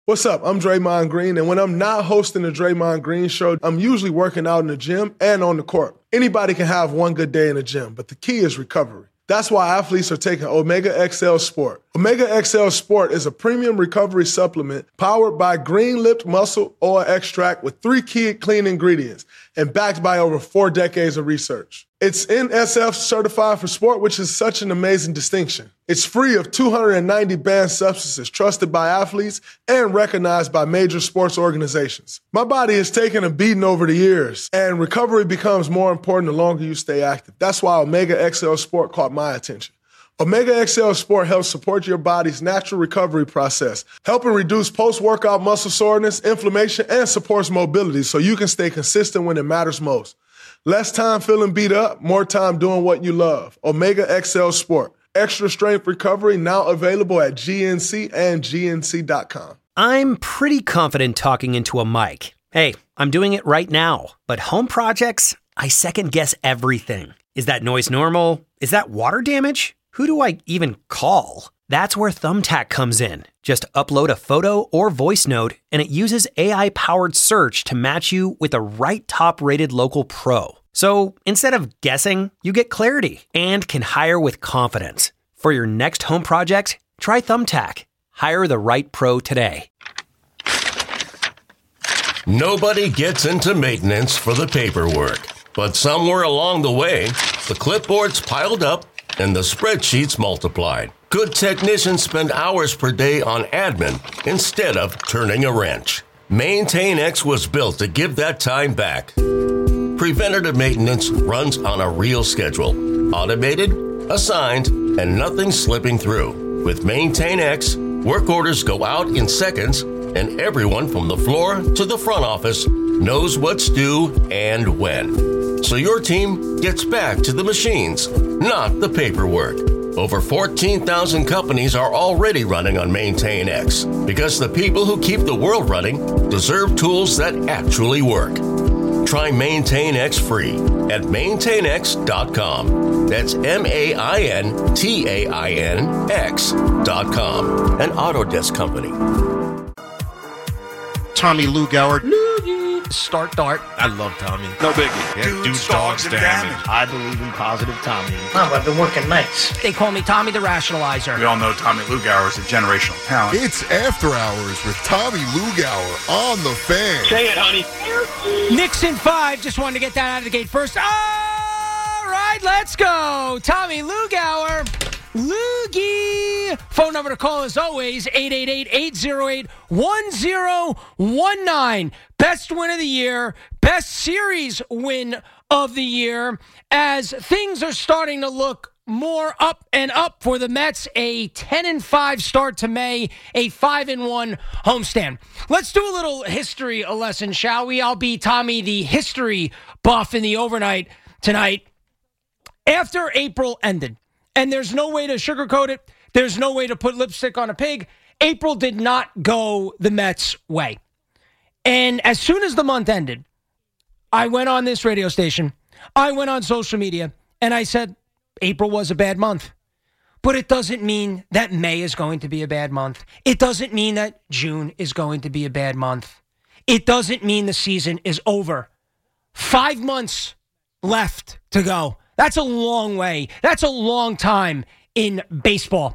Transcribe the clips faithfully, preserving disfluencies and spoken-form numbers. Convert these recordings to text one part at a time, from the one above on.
What's up? I'm Draymond Green, and when I'm not hosting the Draymond Green Show, I'm usually working out in the gym and on the court. Anybody can have one good day in the gym, but the key is recovery. That's why athletes are taking Omega X L Sport. Omega X L Sport is a premium recovery supplement powered by Green-Lipped Muscle Oil Extract with three key clean ingredients and backed by over four decades of research. It's N S F certified for sport, which is such an amazing distinction. It's free of two hundred ninety banned substances trusted by athletes and recognized by major sports organizations. My body has taken a beating over the years, and recovery becomes more important the longer you stay active. That's why Omega X L Sport caught my attention. Omega X L Sport helps support your body's natural recovery process, helping reduce post-workout muscle soreness, inflammation, and supports mobility so you can stay consistent when it matters most. Less time feeling beat up, more time doing what you love. Omega X L Sport. Extra strength recovery now available at G N C and G N C dot com. I'm pretty confident talking into a mic. Hey, I'm doing it right now. But home projects, I second guess everything. Is that noise normal? Is that water damage? Who do I even call? That's where Thumbtack comes in. Just upload a photo or voice note, and it uses A I-powered search to match you with the right top-rated local pro. So instead of guessing, you get clarity and can hire with confidence. For your next home project, try Thumbtack. Hire the right pro today. Nobody gets into maintenance for the paperwork, but somewhere along the way, the clipboards piled up and the spreadsheets multiplied. Good technicians spend hours per day on admin instead of turning a wrench. MaintainX was built to give that time back. Preventative maintenance runs on a real schedule. Automated, assigned, and nothing slipping through. With MaintainX, work orders go out in seconds, and everyone from the floor to the front office knows what's due and when. So your team gets back to the machines, not the paperwork. Over fourteen thousand companies are already running on MaintainX because the people who keep the world running deserve tools that actually work. Try MaintainX free at maintain x dot com. That's M A I N T A I N X dot com. An Autodesk company. Tommy Lugauer. Start Dart. I love Tommy. No biggie. Yeah, Dudes, dudes, dogs, dogs, and damage. damage. I believe in positive Tommy. Oh, I've been working nights. They call me Tommy the Rationalizer. We all know Tommy Lugauer is a generational talent. It's After Hours with Tommy Lugauer on The Fan. Say it, honey. Nixon five. Just wanted to get that out of the gate first. All right, let's go. Tommy Lugauer. Loogie. Phone number to call as always, eight eight eight, eight oh eight, one oh one nine. Best win of the year, best series win of the year, as things are starting to look more up and up for the Mets. A ten and five start to May, a five and one homestand. Let's do a little history lesson, shall we? I'll be Tommy, the history buff in the overnight tonight. After April ended, and there's no way to sugarcoat it, there's no way to put lipstick on a pig, April did not go the Mets' way. And as soon as the month ended, I went on this radio station, I went on social media, and I said, April was a bad month. But it doesn't mean that May is going to be a bad month. It doesn't mean that June is going to be a bad month. It doesn't mean the season is over. Five months left to go. That's a long way. That's a long time in baseball.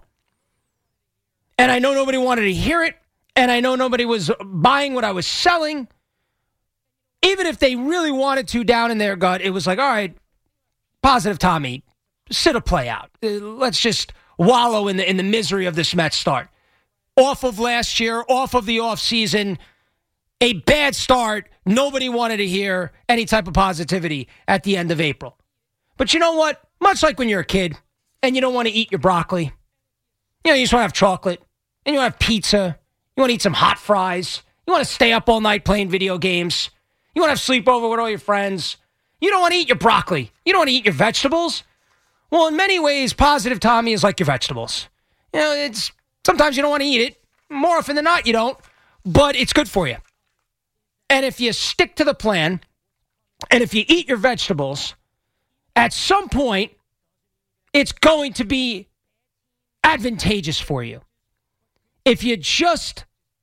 And I know nobody wanted to hear it, and I know nobody was buying what I was selling. Even if they really wanted to down in their gut, it was like, all right, positive Tommy, sit a play out. Let's just wallow in the in the misery of this Mets start. Off of last year, off of the offseason, a bad start. Nobody wanted to hear any type of positivity at the end of April. But you know what? Much like when you're a kid and you don't want to eat your broccoli, you know, you just want to have chocolate and you want to have pizza. You want to eat some hot fries. You want to stay up all night playing video games. You want to have sleepover with all your friends. You don't want to eat your broccoli. You don't want to eat your vegetables. Well, in many ways, positive Tommy is like your vegetables. You know, it's sometimes you don't want to eat it. More often than not, you don't. But it's good for you. And if you stick to the plan, and if you eat your vegetables, at some point, it's going to be advantageous for you. If you just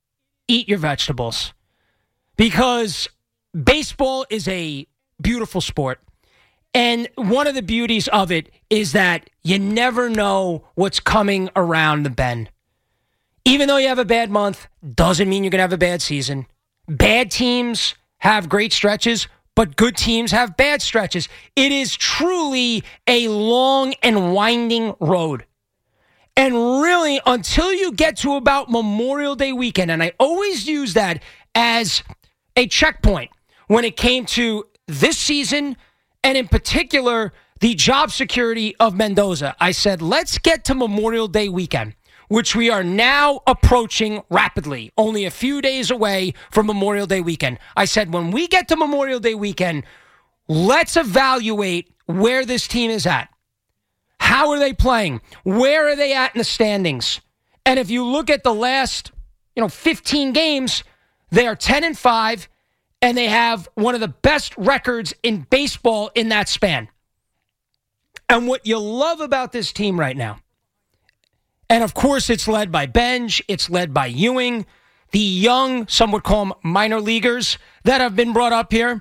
eat your vegetables. Because baseball is a beautiful sport. And one of the beauties of it is that you never know what's coming around the bend. Even though you have a bad month, doesn't mean you're going to have a bad season. Bad teams have great stretches, but good teams have bad stretches. It is truly a long and winding road. And really, until you get to about Memorial Day weekend, and I always use that as a checkpoint when it came to this season, and in particular, the job security of Mendoza. I said, let's get to Memorial Day weekend, which we are now approaching rapidly, only a few days away from Memorial Day weekend. I said, when we get to Memorial Day weekend, let's evaluate where this team is at. How are they playing? Where are they at in the standings? And if you look at the last, you know, fifteen games, they are ten and five, and they have one of the best records in baseball in that span. And what you love about this team right now, and of course it's led by Benj, it's led by Ewing, the young, some would call them minor leaguers that have been brought up here.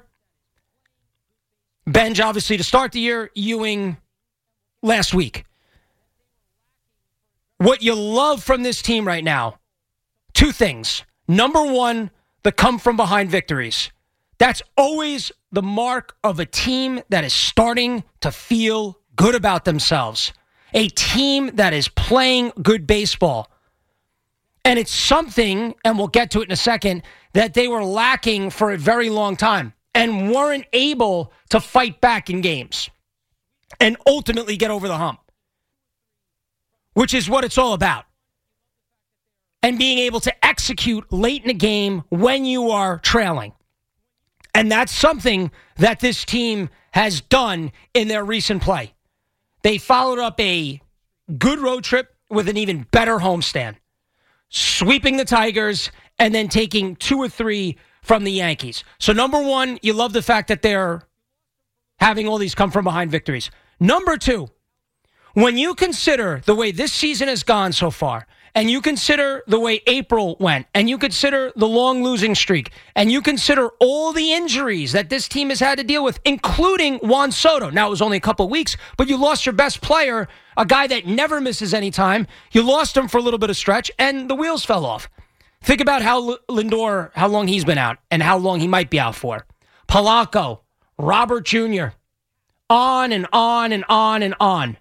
Benj, obviously, to start the year, Ewing last week. What you love from this team right now, two things. Number one, the come-from-behind victories. That's always the mark of a team that is starting to feel good about themselves. A team that is playing good baseball. And it's something, and we'll get to it in a second, that they were lacking for a very long time and weren't able to fight back in games and ultimately get over the hump, which is what it's all about. And being able to execute late in a game when you are trailing. And that's something that this team has done in their recent play. They followed up a good road trip with an even better homestand, sweeping the Tigers and then taking two or three from the Yankees. So number one, you love the fact that they're having all these come-from-behind victories. Number two, when you consider the way this season has gone so far, and you consider the way April went, and you consider the long losing streak, and you consider all the injuries that this team has had to deal with, including Juan Soto. Now, it was only a couple of weeks, but you lost your best player, a guy that never misses any time. You lost him for a little bit of stretch, and the wheels fell off. Think about how Lindor, how long he's been out, and how long he might be out for. Polanco, Robert Junior, on and on and on and on.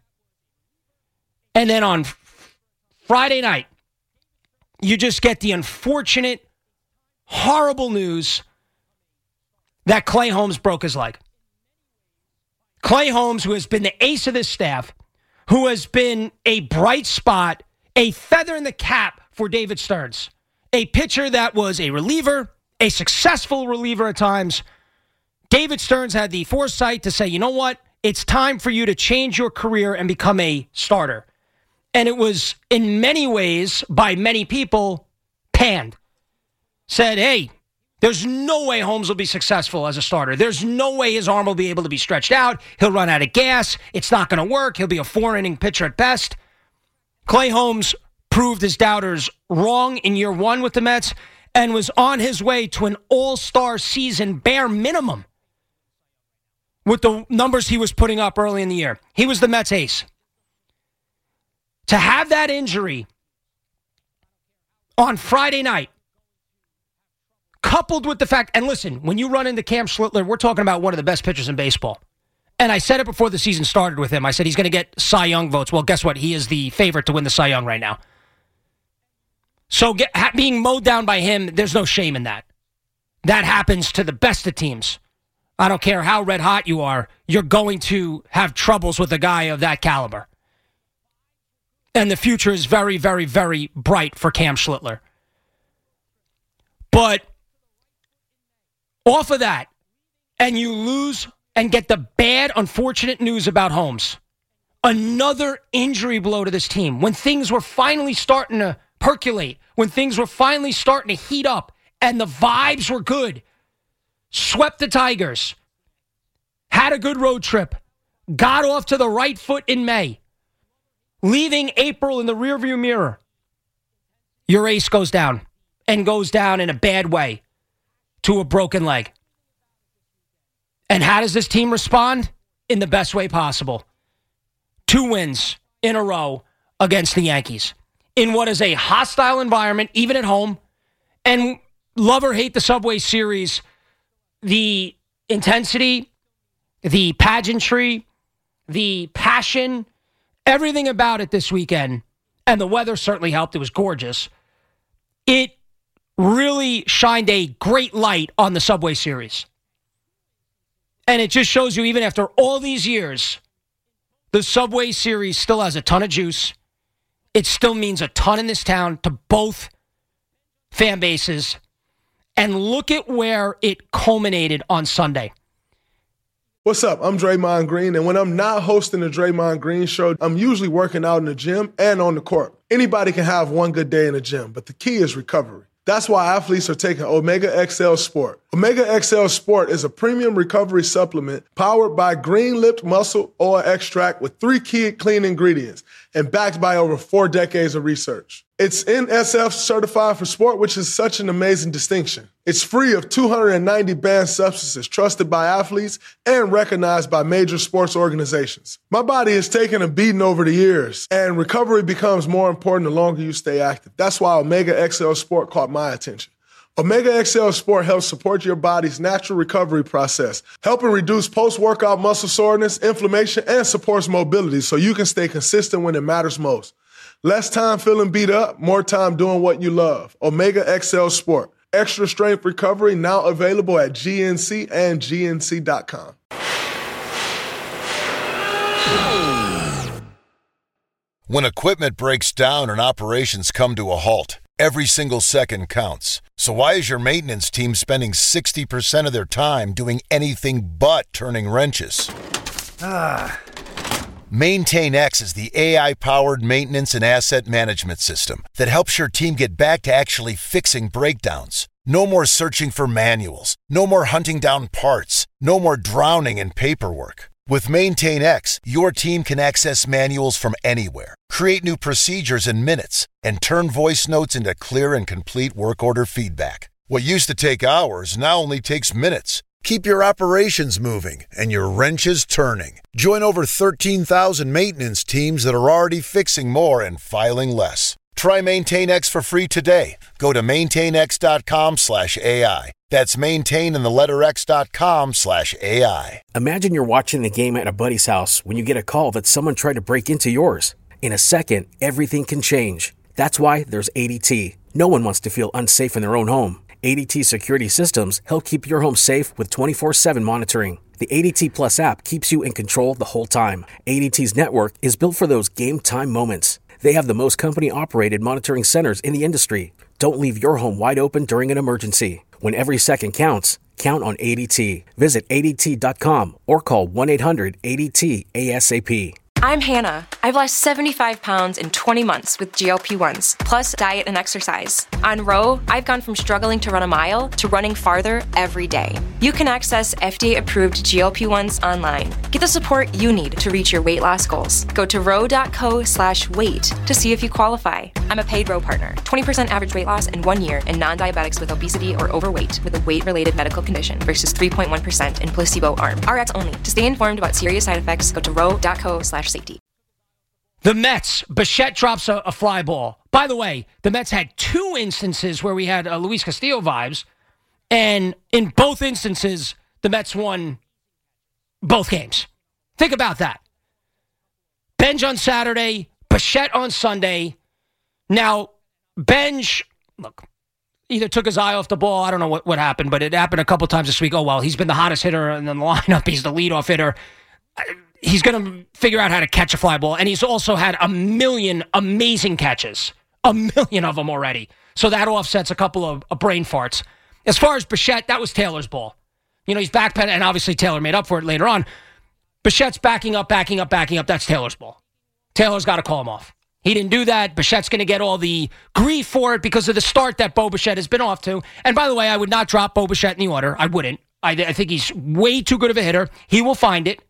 And then on Friday night, you just get the unfortunate, horrible news that Clay Holmes broke his leg. Clay Holmes, who has been the ace of this staff, who has been a bright spot, a feather in the cap for David Stearns, a pitcher that was a reliever, a successful reliever at times. David Stearns had the foresight to say, you know what? It's time for you to change your career and become a starter. And it was, in many ways, by many people, panned. Said, hey, there's no way Holmes will be successful as a starter. There's no way his arm will be able to be stretched out. He'll run out of gas. It's not going to work. He'll be a four-inning pitcher at best. Clay Holmes proved his doubters wrong in year one with the Mets and was on his way to an all-star season bare minimum with the numbers he was putting up early in the year. He was the Mets ace. To have that injury on Friday night, coupled with the fact, and listen, when you run into Cam Schlittler, we're talking about one of the best pitchers in baseball. And I said it before the season started with him. I said he's going to get Cy Young votes. Well, guess what? He is the favorite to win the Cy Young right now. So get, ha, being mowed down by him, there's no shame in that. That happens to the best of teams. I don't care how red hot you are, you're going to have troubles with a guy of that caliber. And the future is very, very, very bright for Cam Schlittler. But off of that, and you lose and get the bad, unfortunate news about Holmes. Another injury blow to this team. When things were finally starting to percolate, when things were finally starting to heat up, and the vibes were good. Swept the Tigers. Had a good road trip. Got off to the right foot in May. Leaving April in the rearview mirror. Your ace goes down. and goes down in a bad way to a broken leg. And how does this team respond? In the best way possible. Two wins in a row against the Yankees in what is a hostile environment, even at home. And love or hate the Subway Series, the intensity, the pageantry, the passion, everything about it this weekend, and the weather certainly helped. It was gorgeous. It really shined a great light on the Subway Series. And it just shows you, even after all these years, the Subway Series still has a ton of juice. It still means a ton in this town to both fan bases. And look at where it culminated on Sunday. What's up? I'm Draymond Green, and when I'm not hosting the Draymond Green Show, I'm usually working out in the gym and on the court. Anybody can have one good day in the gym, but the key is recovery. That's why athletes are taking Omega X L Sport. Omega X L Sport is a premium recovery supplement powered by green-lipped muscle oil extract with three key clean ingredients and backed by over four decades of research. It's N S F certified for sport, which is such an amazing distinction. It's free of two hundred ninety banned substances trusted by athletes and recognized by major sports organizations. My body has taken a beating over the years, and recovery becomes more important the longer you stay active. That's why Omega X L Sport caught my attention. Omega X L Sport helps support your body's natural recovery process, helping reduce post-workout muscle soreness, inflammation, and supports mobility so you can stay consistent when it matters most. Less time feeling beat up, more time doing what you love. Omega X L Sport. Extra strength recovery now available at G N C and G N C dot com. When equipment breaks down and operations come to a halt, every single second counts. So why is your maintenance team spending sixty percent of their time doing anything but turning wrenches? Ah. MaintainX is the A I-powered maintenance and asset management system that helps your team get back to actually fixing breakdowns. No more searching for manuals. No more hunting down parts. No more drowning in paperwork. With MaintainX, your team can access manuals from anywhere, create new procedures in minutes, and turn voice notes into clear and complete work order feedback. What used to take hours now only takes minutes. Keep your operations moving and your wrenches turning. Join over thirteen thousand maintenance teams that are already fixing more and filing less. Try MaintainX for free today. Go to maintainx.com slash AI. That's maintain in the letter x.com slash AI. Imagine you're watching the game at a buddy's house when you get a call that someone tried to break into yours. In a second, everything can change. That's why there's A D T. No one wants to feel unsafe in their own home. A D T Security Systems help keep your home safe with twenty-four seven monitoring. The A D T Plus app keeps you in control the whole time. A D T's network is built for those game-time moments. They have the most company-operated monitoring centers in the industry. Don't leave your home wide open during an emergency. When every second counts, count on A D T. Visit A D T dot com or call one eight hundred A D T A S A P. I'm Hannah. I've lost seventy-five pounds in twenty months with G L P ones, plus diet and exercise. On Row, I've gone from struggling to run a mile to running farther every day. You can access F D A-approved G L P ones online. Get the support you need to reach your weight loss goals. Go to row.co slash weight to see if you qualify. I'm a paid Row partner. twenty percent average weight loss in one year in non-diabetics with obesity or overweight with a weight-related medical condition versus three point one percent in placebo arm. R X only. To stay informed about serious side effects, go to row.co slash safety. The Mets, Bichette drops a, a fly ball. By the way, the Mets had two instances where we had uh, Luis Castillo vibes, and in both instances, the Mets won both games. Think about that. Benj on Saturday, Bichette on Sunday. Now, Benj, look, either took his eye off the ball, I don't know what, what happened, but it happened a couple times this week. Oh, well, he's been the hottest hitter in the lineup. He's the leadoff hitter. He's going to figure out how to catch a fly ball, and he's also had a million amazing catches, a million of them already. So that offsets a couple of, of brain farts. As far as Bichette, that was Taylor's ball. You know, he's backpedaling, and obviously Taylor made up for it later on. Bichette's backing up, backing up, backing up. That's Taylor's ball. Taylor's got to call him off. He didn't do that. Bichette's going to get all the grief for it because of the start that Bo Bichette has been off to. And by the way, I would not drop Bo Bichette in the order. I wouldn't. I, I think he's way too good of a hitter. He will find it.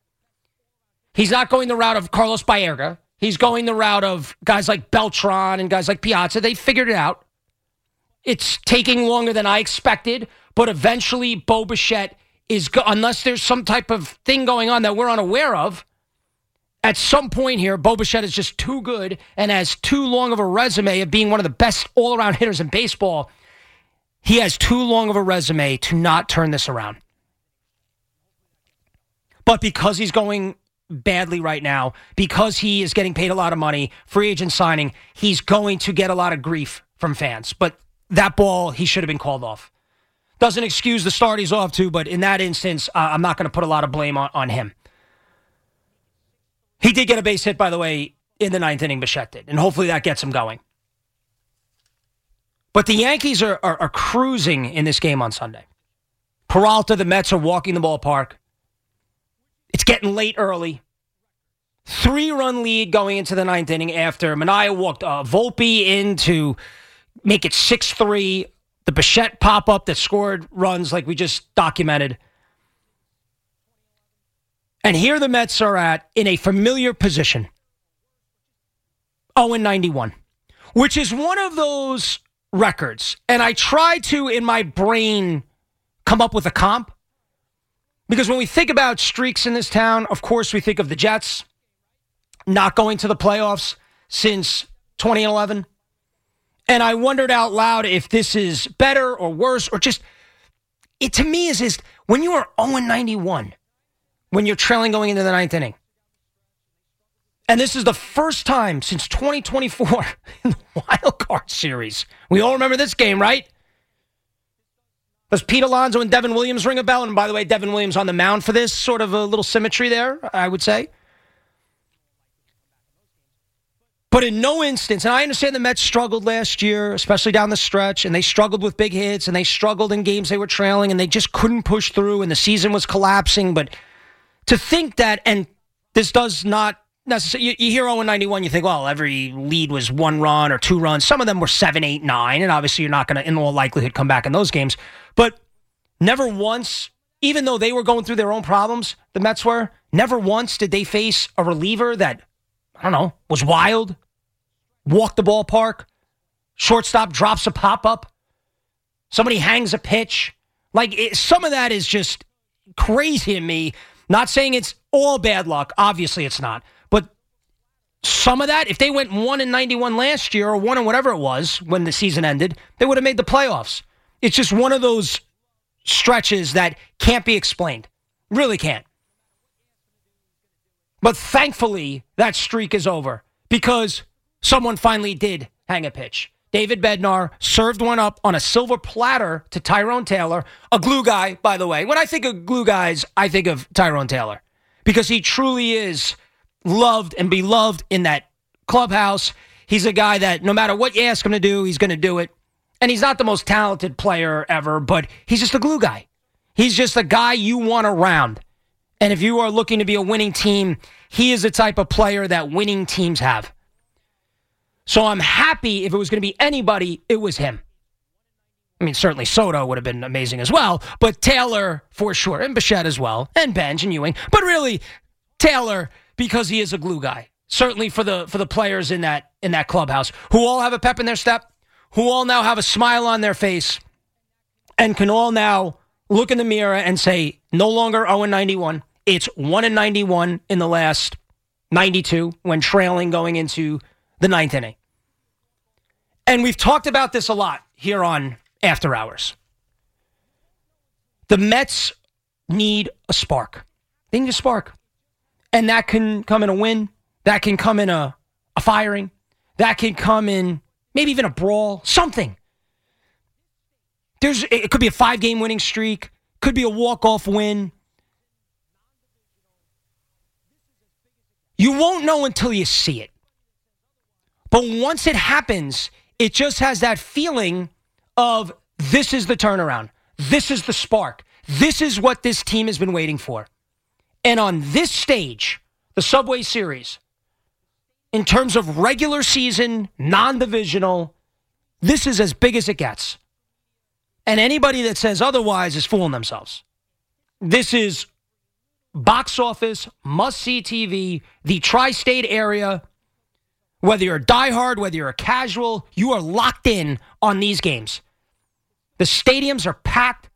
He's not going the route of Carlos Baerga. He's going the route of guys like Beltran and guys like Piazza. They figured it out. It's taking longer than I expected, but eventually Bo Bichette is, go- unless there's some type of thing going on that we're unaware of, at some point here, Bo Bichette is just too good and has too long of a resume of being one of the best all-around hitters in baseball. He has too long of a resume to not turn this around. But because he's going badly right now, because he is getting paid a lot of money, free agent signing, he's going to get a lot of grief from fans. But that ball, he should have been called off. Doesn't excuse the start he's off to, but in that instance, uh, I'm not going to put a lot of blame on, on him. He did get a base hit, by the way, in the ninth inning, Bichette did, and hopefully that gets him going. But the Yankees are, are, are cruising in this game on Sunday. Peralta, the Mets are walking the ballpark. It's getting late early. Three-run lead going into the ninth inning after Manaea walked uh, Volpe in to make it six three. The Bichette pop-up that scored runs like we just documented. And here the Mets are at in a familiar position. oh and ninety-one. Which is one of those records. And I try to, in my brain, come up with a comp. Because when we think about streaks in this town, of course we think of the Jets not going to the playoffs since twenty eleven. And I wondered out loud if this is better or worse or just, it to me is, is when you are oh and ninety-one, when you're trailing going into the ninth inning. And this is the first time since twenty twenty-four in the wild card series. We all remember this game, right? Does Pete Alonso and Devin Williams ring a bell? And by the way, Devin Williams on the mound for this, sort of a little symmetry there, I would say. But in no instance, and I understand the Mets struggled last year, especially down the stretch, and they struggled with big hits, and they struggled in games they were trailing, and they just couldn't push through, and the season was collapsing. But to think that, and this does not necessarily, you, you hear oh and ninety-one, you think, well, every lead was one run or two runs. Some of them were seven, eight, nine, and obviously you're not going to, in all likelihood, come back in those games. But never once, even though they were going through their own problems, the Mets were, never once did they face a reliever that, I don't know, was wild, walked the ballpark, shortstop drops a pop-up, somebody hangs a pitch. Like, it, some of that is just crazy to me. Not saying it's all bad luck. Obviously it's not. But some of that, if they went one and ninety-one last year or one and whatever it was when the season ended, they would have made the playoffs. It's just one of those stretches that can't be explained. Really can't. But thankfully, that streak is over because someone finally did hang a pitch. David Bednar served one up on a silver platter to Tyrone Taylor, a glue guy, by the way. When I think of glue guys, I think of Tyrone Taylor because he truly is loved and beloved in that clubhouse. He's a guy that no matter what you ask him to do, he's going to do it. And he's not the most talented player ever, but he's just a glue guy. He's just a guy you want around. And if you are looking to be a winning team, he is the type of player that winning teams have. So I'm happy if it was going to be anybody, it was him. I mean, certainly Soto would have been amazing as well, but Taylor for sure, and Bichette as well, and Benj and Ewing. But really, Taylor, because he is a glue guy. Certainly for the for the players in that in that clubhouse, who all have a pep in their step, who all now have a smile on their face, and can all now look in the mirror and say, no longer oh and ninety-one. It's one and ninety-one in the last ninety-two when trailing going into the ninth inning. And we've talked about this a lot here on After Hours. The Mets need a spark. They need a spark. And that can come in a win. That can come in a, a firing. That can come in maybe even a brawl. Something. There's, it could be a five-game winning streak. Could be a walk-off win. You won't know until you see it. But once it happens, it just has that feeling of this is the turnaround. This is the spark. This is what this team has been waiting for. And on this stage, the Subway Series, in terms of regular season, non-divisional, this is as big as it gets. And anybody that says otherwise is fooling themselves. This is box office, must-see T V, the tri-state area. Whether you're a diehard, whether you're a casual, you are locked in on these games. The stadiums are packed.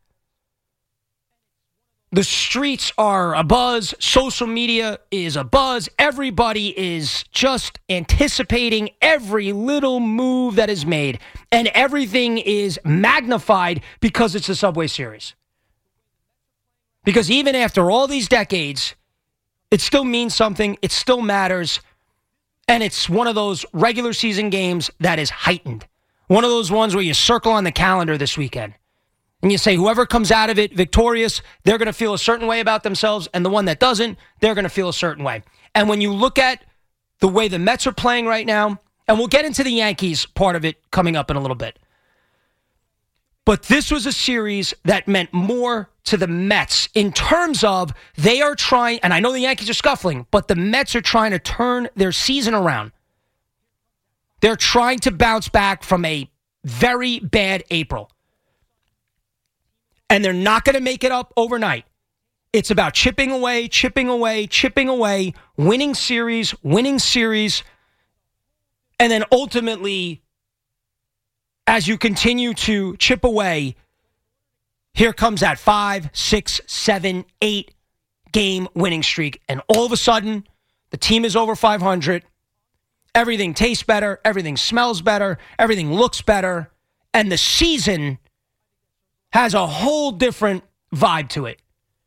The streets are abuzz. Social media is abuzz. Everybody is just anticipating every little move that is made. And everything is magnified because it's the Subway Series. Because even after all these decades, it still means something. It still matters. And it's one of those regular season games that is heightened. One of those ones where you circle on the calendar this weekend. And you say whoever comes out of it victorious, they're going to feel a certain way about themselves. And the one that doesn't, they're going to feel a certain way. And when you look at the way the Mets are playing right now, and we'll get into the Yankees part of it coming up in a little bit. But this was a series that meant more to the Mets in terms of they are trying, and I know the Yankees are scuffling, but the Mets are trying to turn their season around. They're trying to bounce back from a very bad April. And they're not going to make it up overnight. It's about chipping away, chipping away, chipping away, winning series, winning series. And then ultimately, as you continue to chip away, here comes that five, six, seven, eight game winning streak. And all of a sudden, the team is over five hundred. Everything tastes better. Everything smells better. Everything looks better. And the season has a whole different vibe to it.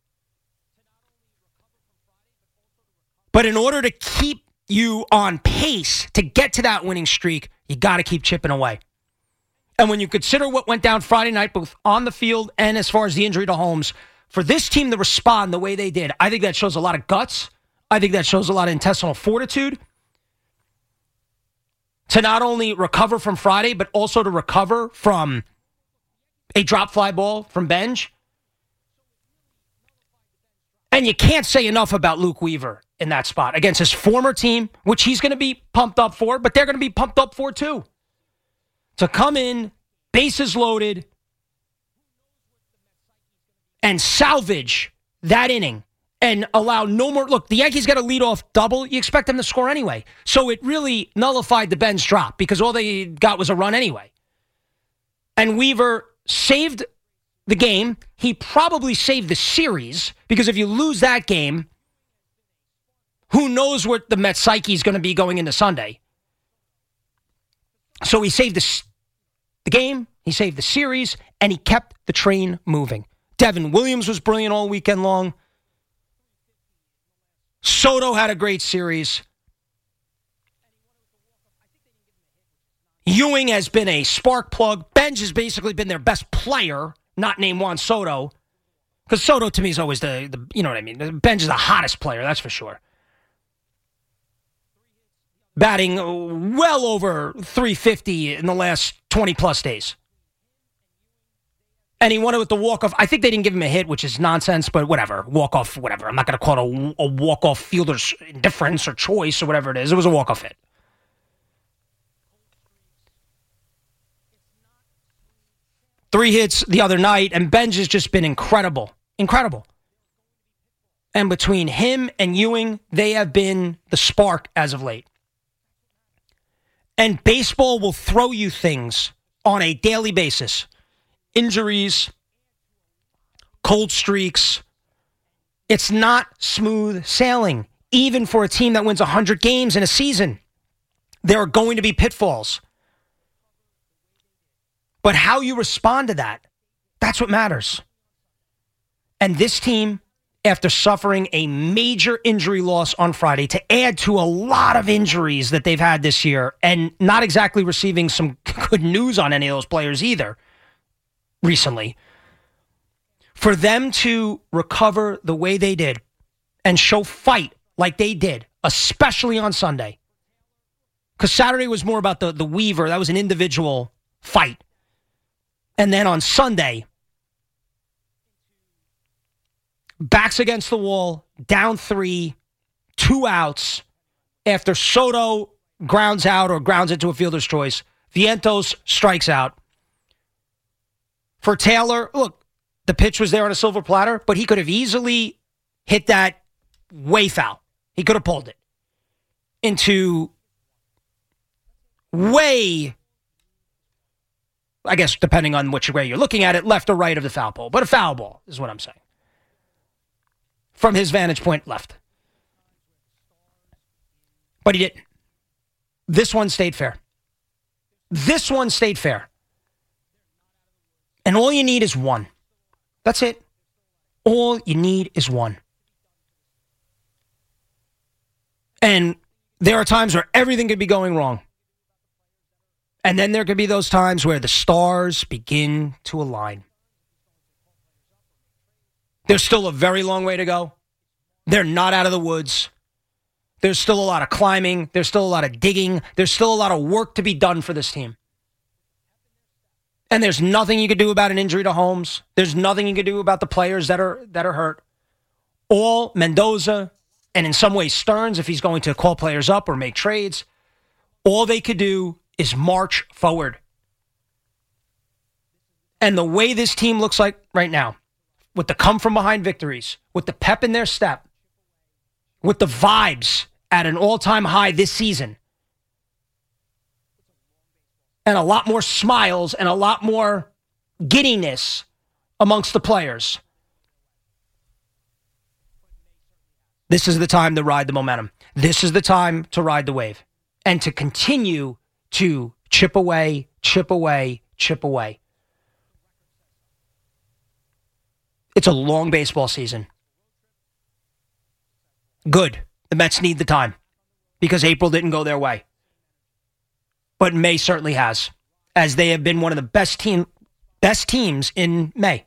But in order to keep you on pace to get to that winning streak, you got to keep chipping away. And when you consider what went down Friday night, both on the field and as far as the injury to Holmes, for this team to respond the way they did, I think that shows a lot of guts. I think that shows a lot of intestinal fortitude to not only recover from Friday, but also to recover from a drop fly ball from Benj. And you can't say enough about Luke Weaver in that spot against his former team, which he's going to be pumped up for, but they're going to be pumped up for too. To come in, bases loaded, and salvage that inning and allow no more. Look, the Yankees got a leadoff double. You expect them to score anyway. So it really nullified the Benj drop because all they got was a run anyway. And Weaver saved the game. He probably saved the series because if you lose that game, who knows what the Mets psyche is going to be going into Sunday. So he saved the, the game, he saved the series, and he kept the train moving. Devin Williams was brilliant all weekend long. Soto had a great series. Ewing has been a spark plug. Benj has basically been their best player, not named Juan Soto. Because Soto, to me, is always the, the, you know what I mean? Benj is the hottest player, that's for sure. Batting well over three fifty in the last twenty-plus days. And he won it with the walk-off. I think they didn't give him a hit, which is nonsense, but whatever. Walk-off, whatever. I'm not going to call it a, a walk-off fielder's indifference or choice or whatever it is. It was a walk-off hit. Three hits the other night, and Benj has just been incredible. Incredible. And between him and Ewing, they have been the spark as of late. And baseball will throw you things on a daily basis. Injuries, cold streaks. It's not smooth sailing, even for a team that wins one hundred games in a season. There are going to be pitfalls. But how you respond to that, that's what matters. And this team, after suffering a major injury loss on Friday, to add to a lot of injuries that they've had this year, and not exactly receiving some good news on any of those players either recently, for them to recover the way they did and show fight like they did, especially on Sunday. Because Saturday was more about the, the Weaver. That was an individual fight. And then on Sunday, backs against the wall, down three, two outs, after Soto grounds out or grounds into a fielder's choice. Vientos strikes out. For Taylor, look, the pitch was there on a silver platter, but he could have easily hit that way foul. He could have pulled it into way I guess depending on which way you're looking at it, left or right of the foul pole. But a foul ball is what I'm saying. From his vantage point, left. But he didn't. This one stayed fair. This one stayed fair. And all you need is one. That's it. All you need is one. And there are times where everything could be going wrong. And then there could be those times where the stars begin to align. There's still a very long way to go. They're not out of the woods. There's still a lot of climbing. There's still a lot of digging. There's still a lot of work to be done for this team. And there's nothing you could do about an injury to Holmes. There's nothing you could do about the players that are that are hurt. All Mendoza, and in some ways Stearns, if he's going to call players up or make trades, all they could do is march forward. And the way this team looks like right now, with the come-from-behind victories, with the pep in their step, with the vibes at an all-time high this season, and a lot more smiles and a lot more giddiness amongst the players, this is the time to ride the momentum. This is the time to ride the wave and to continue to chip away, chip away, chip away. It's a long baseball season. Good. The Mets need the time because April didn't go their way. But May certainly has, as they have been one of the best team, best teams in May.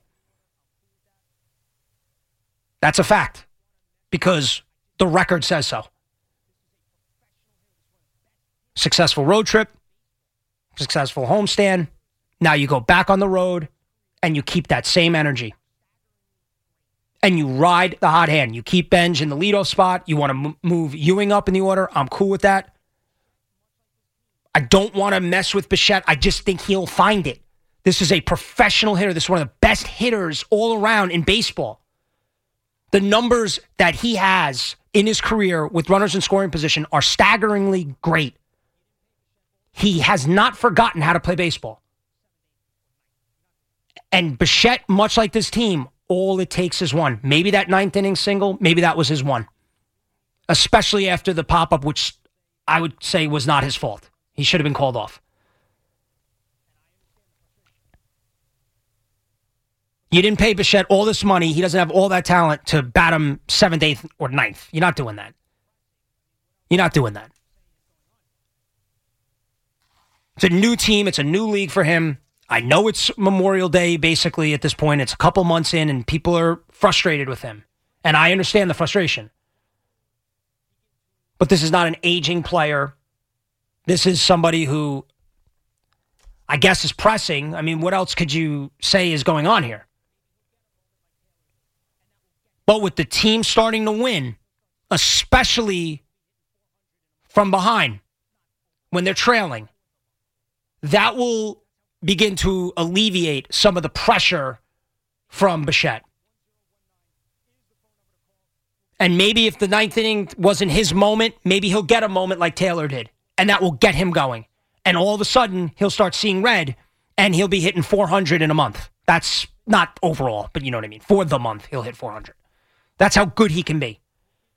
That's a fact because the record says so. Successful road trip, successful homestand. Now you go back on the road and you keep that same energy. And you ride the hot hand. You keep Benj in the leadoff spot. You want to m- move Ewing up in the order. I'm cool with that. I don't want to mess with Bichette. I just think he'll find it. This is a professional hitter. This is one of the best hitters all around in baseball. The numbers that he has in his career with runners in scoring position are staggeringly great. He has not forgotten how to play baseball. And Bichette, much like this team, all it takes is one. Maybe that ninth inning single, maybe that was his one. Especially after the pop-up, which I would say was not his fault. He should have been called off. You didn't pay Bichette all this money. He doesn't have all that talent to bat him seventh, eighth, or ninth. You're not doing that. You're not doing that. It's a new team. It's a new league for him. I know it's Memorial Day, basically, at this point. It's a couple months in, and people are frustrated with him. And I understand the frustration. But this is not an aging player. This is somebody who, I guess, is pressing. I mean, what else could you say is going on here? But with the team starting to win, especially from behind, when they're trailing, that will begin to alleviate some of the pressure from Bichette. And maybe if the ninth inning wasn't his moment, maybe he'll get a moment like Taylor did, and that will get him going. And all of a sudden, he'll start seeing red, and he'll be hitting four hundred in a month. That's not overall, but you know what I mean. For the month, he'll hit four hundred. That's how good he can be.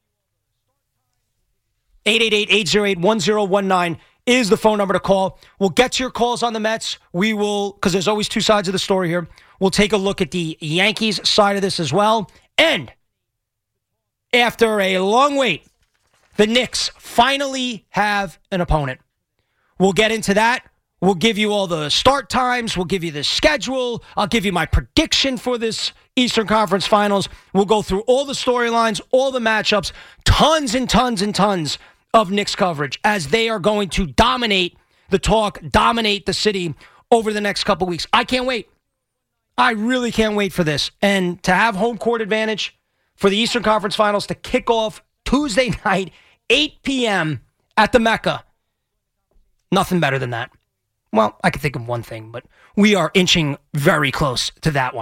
eight eight eight, eight oh eight, one oh one nine is the phone number to call. We'll get to your calls on the Mets. We will, because there's always two sides of the story here. We'll take a look at the Yankees side of this as well. And after a long wait, the Knicks finally have an opponent. We'll get into that. We'll give you all the start times. We'll give you the schedule. I'll give you my prediction for this Eastern Conference Finals. We'll go through all the storylines, all the matchups, tons and tons and tons of Knicks coverage as they are going to dominate the talk, dominate the city over the next couple weeks. I can't wait. I really can't wait for this. And to have home court advantage for the Eastern Conference Finals to kick off Tuesday night, eight p.m. at the Mecca. Nothing better than that. Well, I could think of one thing, but we are inching very close to that one.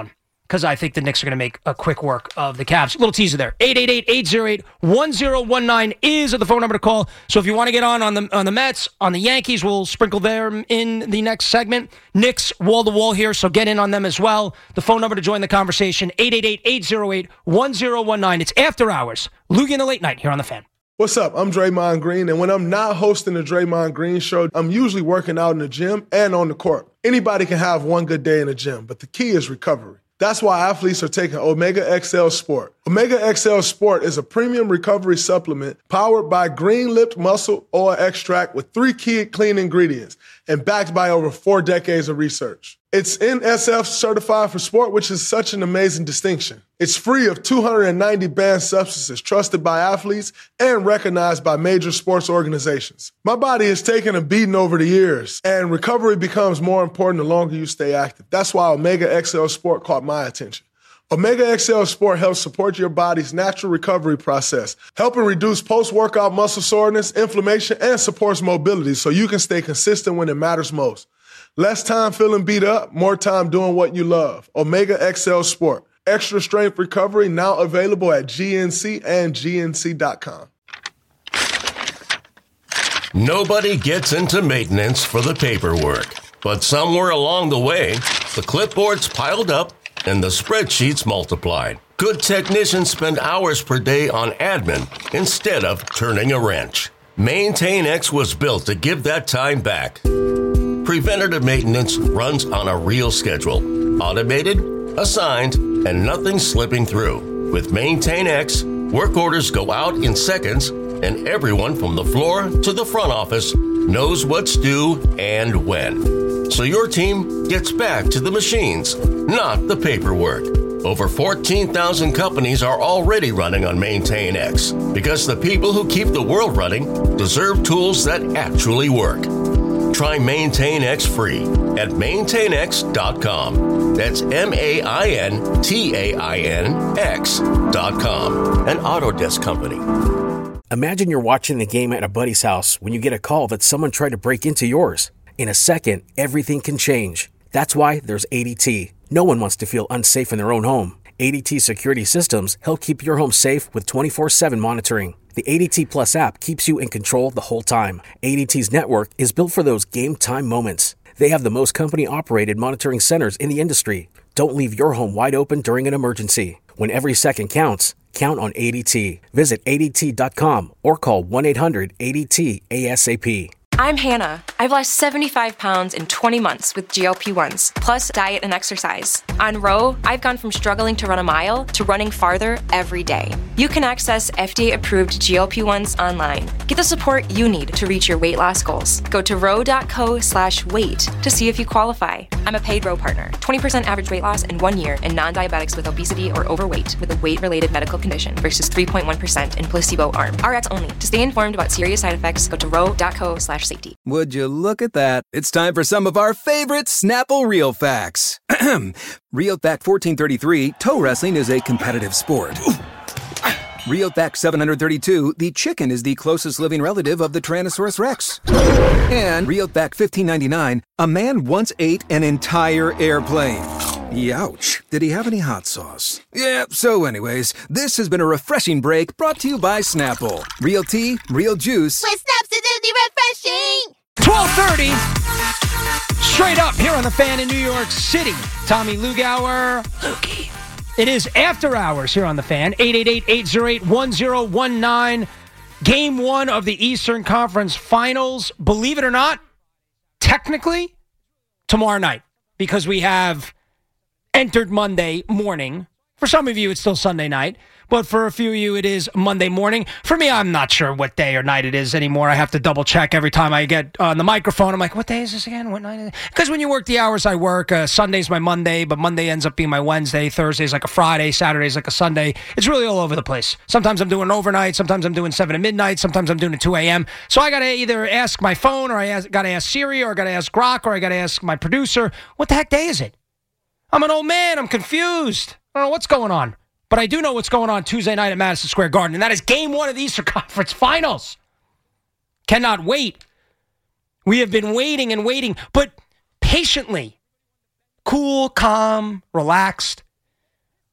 because I think the Knicks are going to make a quick work of the Cavs. A little teaser there. eight eight eight, eight oh eight, one oh one nine is the phone number to call. So if you want to get on on the on the Mets, on the Yankees, we'll sprinkle them in the next segment. Knicks wall-to-wall here, so get in on them as well. The phone number to join the conversation, eight eight eight, eight oh eight, one oh one nine. It's After Hours. Loogie in the Late Night here on The Fan. What's up? I'm Draymond Green, and when I'm not hosting the Draymond Green Show, I'm usually working out in the gym and on the court. Anybody can have one good day in the gym, but the key is recovery. That's why athletes are taking Omega X L Sport. Omega X L Sport is a premium recovery supplement powered by green-lipped muscle oil extract with three key clean ingredients and backed by over four decades of research. It's N S F certified for sport, which is such an amazing distinction. It's free of two hundred ninety banned substances trusted by athletes and recognized by major sports organizations. My body has taken a beating over the years, and recovery becomes more important the longer you stay active. That's why Omega X L Sport caught my attention. Omega X L Sport helps support your body's natural recovery process, helping reduce post-workout muscle soreness, inflammation, and supports mobility so you can stay consistent when it matters most. Less time feeling beat up, more time doing what you love. Omega X L Sport. Extra strength recovery now available at G N C and G N C dot com. Nobody gets into maintenance for the paperwork, but somewhere along the way, the clipboards piled up and the spreadsheets multiplied. Good technicians spend hours per day on admin instead of turning a wrench. MaintainX was built to give that time back. Preventative maintenance runs on a real schedule, automated, assigned, and nothing slipping through. With MaintainX, work orders go out in seconds, and everyone from the floor to the front office knows what's due and when. So your team gets back to the machines, not the paperwork. Over fourteen thousand companies are already running on MaintainX because the people who keep the world running deserve tools that actually work. Try MaintainX free at maintain x dot com. That's M A I N T A I N X dot com. An Autodesk company. Imagine you're watching the game at a buddy's house when you get a call that someone tried to break into yours. In a second, everything can change. That's why there's A D T. No one wants to feel unsafe in their own home. A D T security systems help keep your home safe with twenty-four seven monitoring. The A D T Plus app keeps you in control the whole time. A D T's network is built for those game time moments. They have the most company-operated monitoring centers in the industry. Don't leave your home wide open during an emergency. When every second counts, count on A D T. Visit A D T dot com or call one eight hundred A D T A S A P. I'm Hannah. I've lost seventy-five pounds in twenty months with G L P ones, plus diet and exercise. On Row, I've gone from struggling to run a mile to running farther every day. You can access F D A-approved G L P ones online. Get the support you need to reach your weight loss goals. Go to row.co slash weight to see if you qualify. I'm a paid Row partner. twenty percent average weight loss in one year in non-diabetics with obesity or overweight with a weight-related medical condition versus three point one percent in placebo arm. R X only. To stay informed about serious side effects, go to row.co slash safety. Would you look at that? It's time for some of our favorite Snapple Real Facts. Real Fact fourteen thirty-three, toe wrestling is a competitive sport. Real Fact seven hundred thirty-two, the chicken is the closest living relative of the Tyrannosaurus Rex. And Real Fact fifteen ninety-nine, a man once ate an entire airplane. Youch. Did he have any hot sauce? Yeah, so anyways, this has been a refreshing break brought to you by Snapple. Real tea, real juice. With Snaps, it's refreshing! twelve thirty, straight up here on The Fan in New York City. Tommy Lugauer, Lukey. It is After Hours here on The Fan, eight eight eight, eight oh eight, one oh one nine. Game one of the Eastern Conference Finals. Believe it or not, technically, tomorrow night, because we have entered Monday morning. For some of you, it's still Sunday night, but for a few of you, it is Monday morning. For me, I'm not sure what day or night it is anymore. I have to double check every time I get on the microphone. I'm like, what day is this again? What night is it? Because when you work the hours I work, uh, Sunday's my Monday, but Monday ends up being my Wednesday. Thursday's like a Friday. Saturday's like a Sunday. It's really all over the place. Sometimes I'm doing overnight. Sometimes I'm doing seven to midnight. Sometimes I'm doing it two a.m. So I got to either ask my phone, or I got to ask Siri, or I got to ask Grok, or I got to ask my producer, what the heck day is it? I'm an old man. I'm confused. I don't know what's going on. But I do know what's going on Tuesday night at Madison Square Garden, and that is game one of the Eastern Conference Finals. Cannot wait. We have been waiting and waiting, but patiently. Cool, calm, relaxed.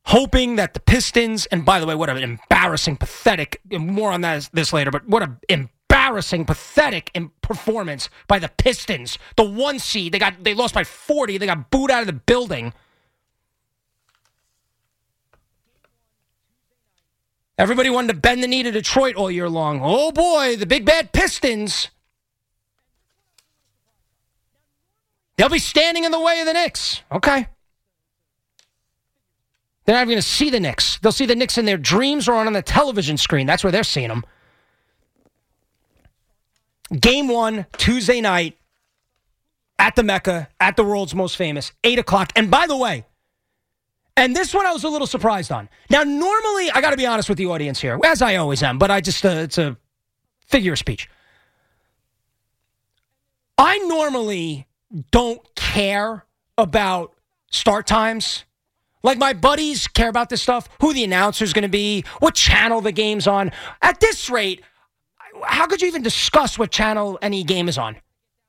hoping that the Pistons, and by the way, what an embarrassing, pathetic, more on that, this later, but what an embarrassing, pathetic performance by the Pistons. The one seed, they got they lost by forty. They got booed out of the building. Everybody wanted to bend the knee to Detroit all year long. Oh, boy, the big bad Pistons. They'll be standing in the way of the Knicks. Okay. They're not even going to see the Knicks. They'll see the Knicks in their dreams or on the television screen. That's where they're seeing them. Game one, Tuesday night, at the Mecca, at the world's most famous, eight o'clock. And by the way, and this one I was a little surprised on. Now, normally, I got to be honest with the audience here, as I always am, but I just, uh, it's a figure of speech. I normally don't care about start times. Like, my buddies care about this stuff, who the announcer's going to be, what channel the game's on. At this rate, how could you even discuss what channel any game is on?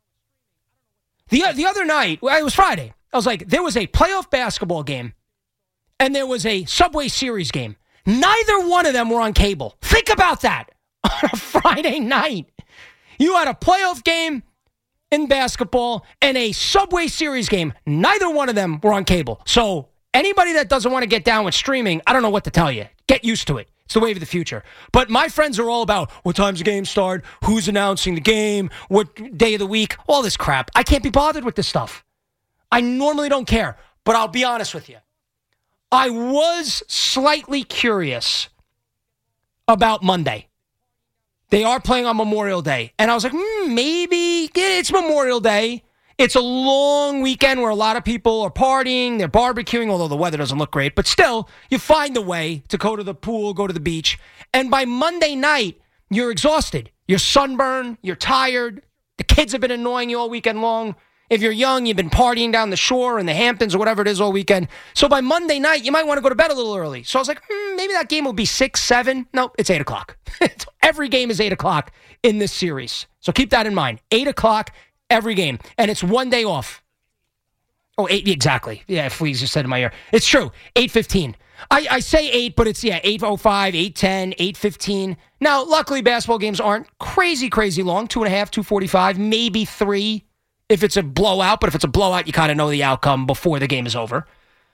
The, the other night, well, it was Friday, I was like, there was a playoff basketball game, and there was a Subway Series game. Neither one of them were on cable. Think about that. On a Friday night, you had a playoff game in basketball and a Subway Series game. Neither one of them were on cable. So anybody that doesn't want to get down with streaming, I don't know what to tell you. Get used to it. It's the wave of the future. But my friends are all about what time's the game start, who's announcing the game, what day of the week, all this crap. I can't be bothered with this stuff. I normally don't care, but I'll be honest with you. I was slightly curious about Monday. They are playing on Memorial Day. And I was like, hmm, maybe it's Memorial Day. It's a long weekend where a lot of people are partying, they're barbecuing, although the weather doesn't look great. But still, you find a way to go to the pool, go to the beach. And by Monday night, you're exhausted. You're sunburned. You're tired. The kids have been annoying you all weekend long. If you're young, you've been partying down the shore in the Hamptons or whatever it is all weekend. So by Monday night, you might want to go to bed a little early. So I was like, hmm, maybe that game will be six, seven. No, it's eight o'clock. Every game is eight o'clock in this series. So keep that in mind. eight o'clock every game. And it's one day off. Oh, eight, exactly. Yeah, Fleas just said in my ear. It's true. eight fifteen. I, I say eight, but it's, yeah, eight oh five, eight ten, eight fifteen. Now, luckily, basketball games aren't crazy, crazy long. Two and a half, two forty-five, maybe three. If it's a blowout, but if it's a blowout, you kind of know the outcome before the game is over.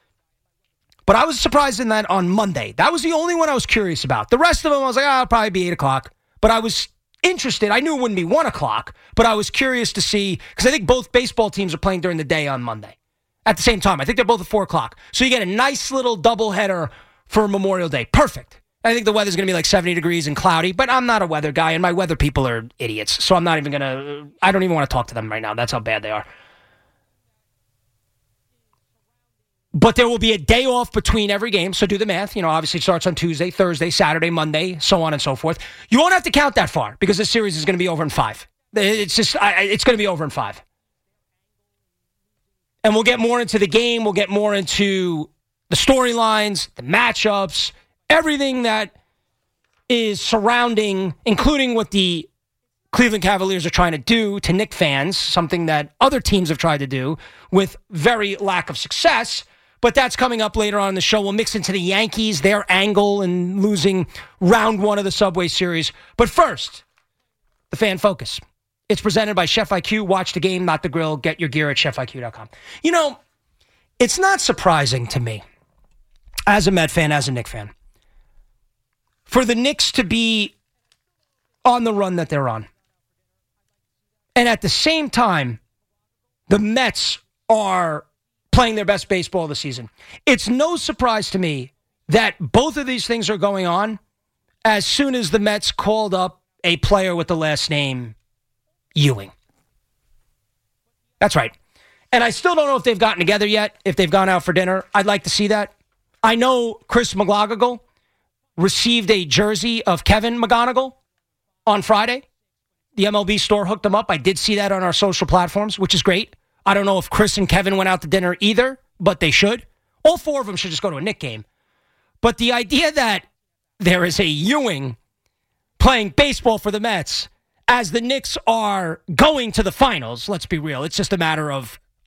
But I was surprised in that on Monday. That was the only one I was curious about. The rest of them, I was like, oh, it'll probably be eight o'clock. But I was interested. I knew it wouldn't be one o'clock, but I was curious to see, because I think both baseball teams are playing during the day on Monday at the same time. I think they're both at four o'clock. So you get a nice little doubleheader for Memorial Day. Perfect. I think the weather's going to be like seventy degrees and cloudy, but I'm not a weather guy, and my weather people are idiots. So I'm not even going to, I don't even want to talk to them right now. That's how bad they are. But there will be a day off between every game, so do the math. You know, obviously it starts on Tuesday, Thursday, Saturday, Monday, so on and so forth. You won't have to count that far, because this series is going to be over in five. It's just, it's going to be over in five. And we'll get more into the game. We'll get more into the storylines, the matchups, everything that is surrounding, including what the Cleveland Cavaliers are trying to do to Knicks fans, something that other teams have tried to do with very lack of success. But that's coming up later on in the show. We'll mix into the Yankees, their angle in losing round one of the Subway Series. But first, the Fan Focus. It's presented by Chef I Q. Watch the game, not the grill. Get your gear at chef I Q dot com. You know, it's not surprising to me, as a Met fan, as a Knicks fan, for the Knicks to be on the run that they're on. And at the same time, the Mets are playing their best baseball of the season. It's no surprise to me that both of these things are going on as soon as the Mets called up a player with the last name Ewing. That's right. And I still don't know if they've gotten together yet, if they've gone out for dinner. I'd like to see that. I know Chris McGonigal received a jersey of Kevin McGonigal on Friday. The M L B store hooked them up. I did see that on our social platforms, which is great. I don't know if Chris and Kevin went out to dinner either, but they should. All four of them should just go to a Knicks game. But the idea that there is a Ewing playing baseball for the Mets as the Knicks are going to the finals, let's be real, it's just a matter of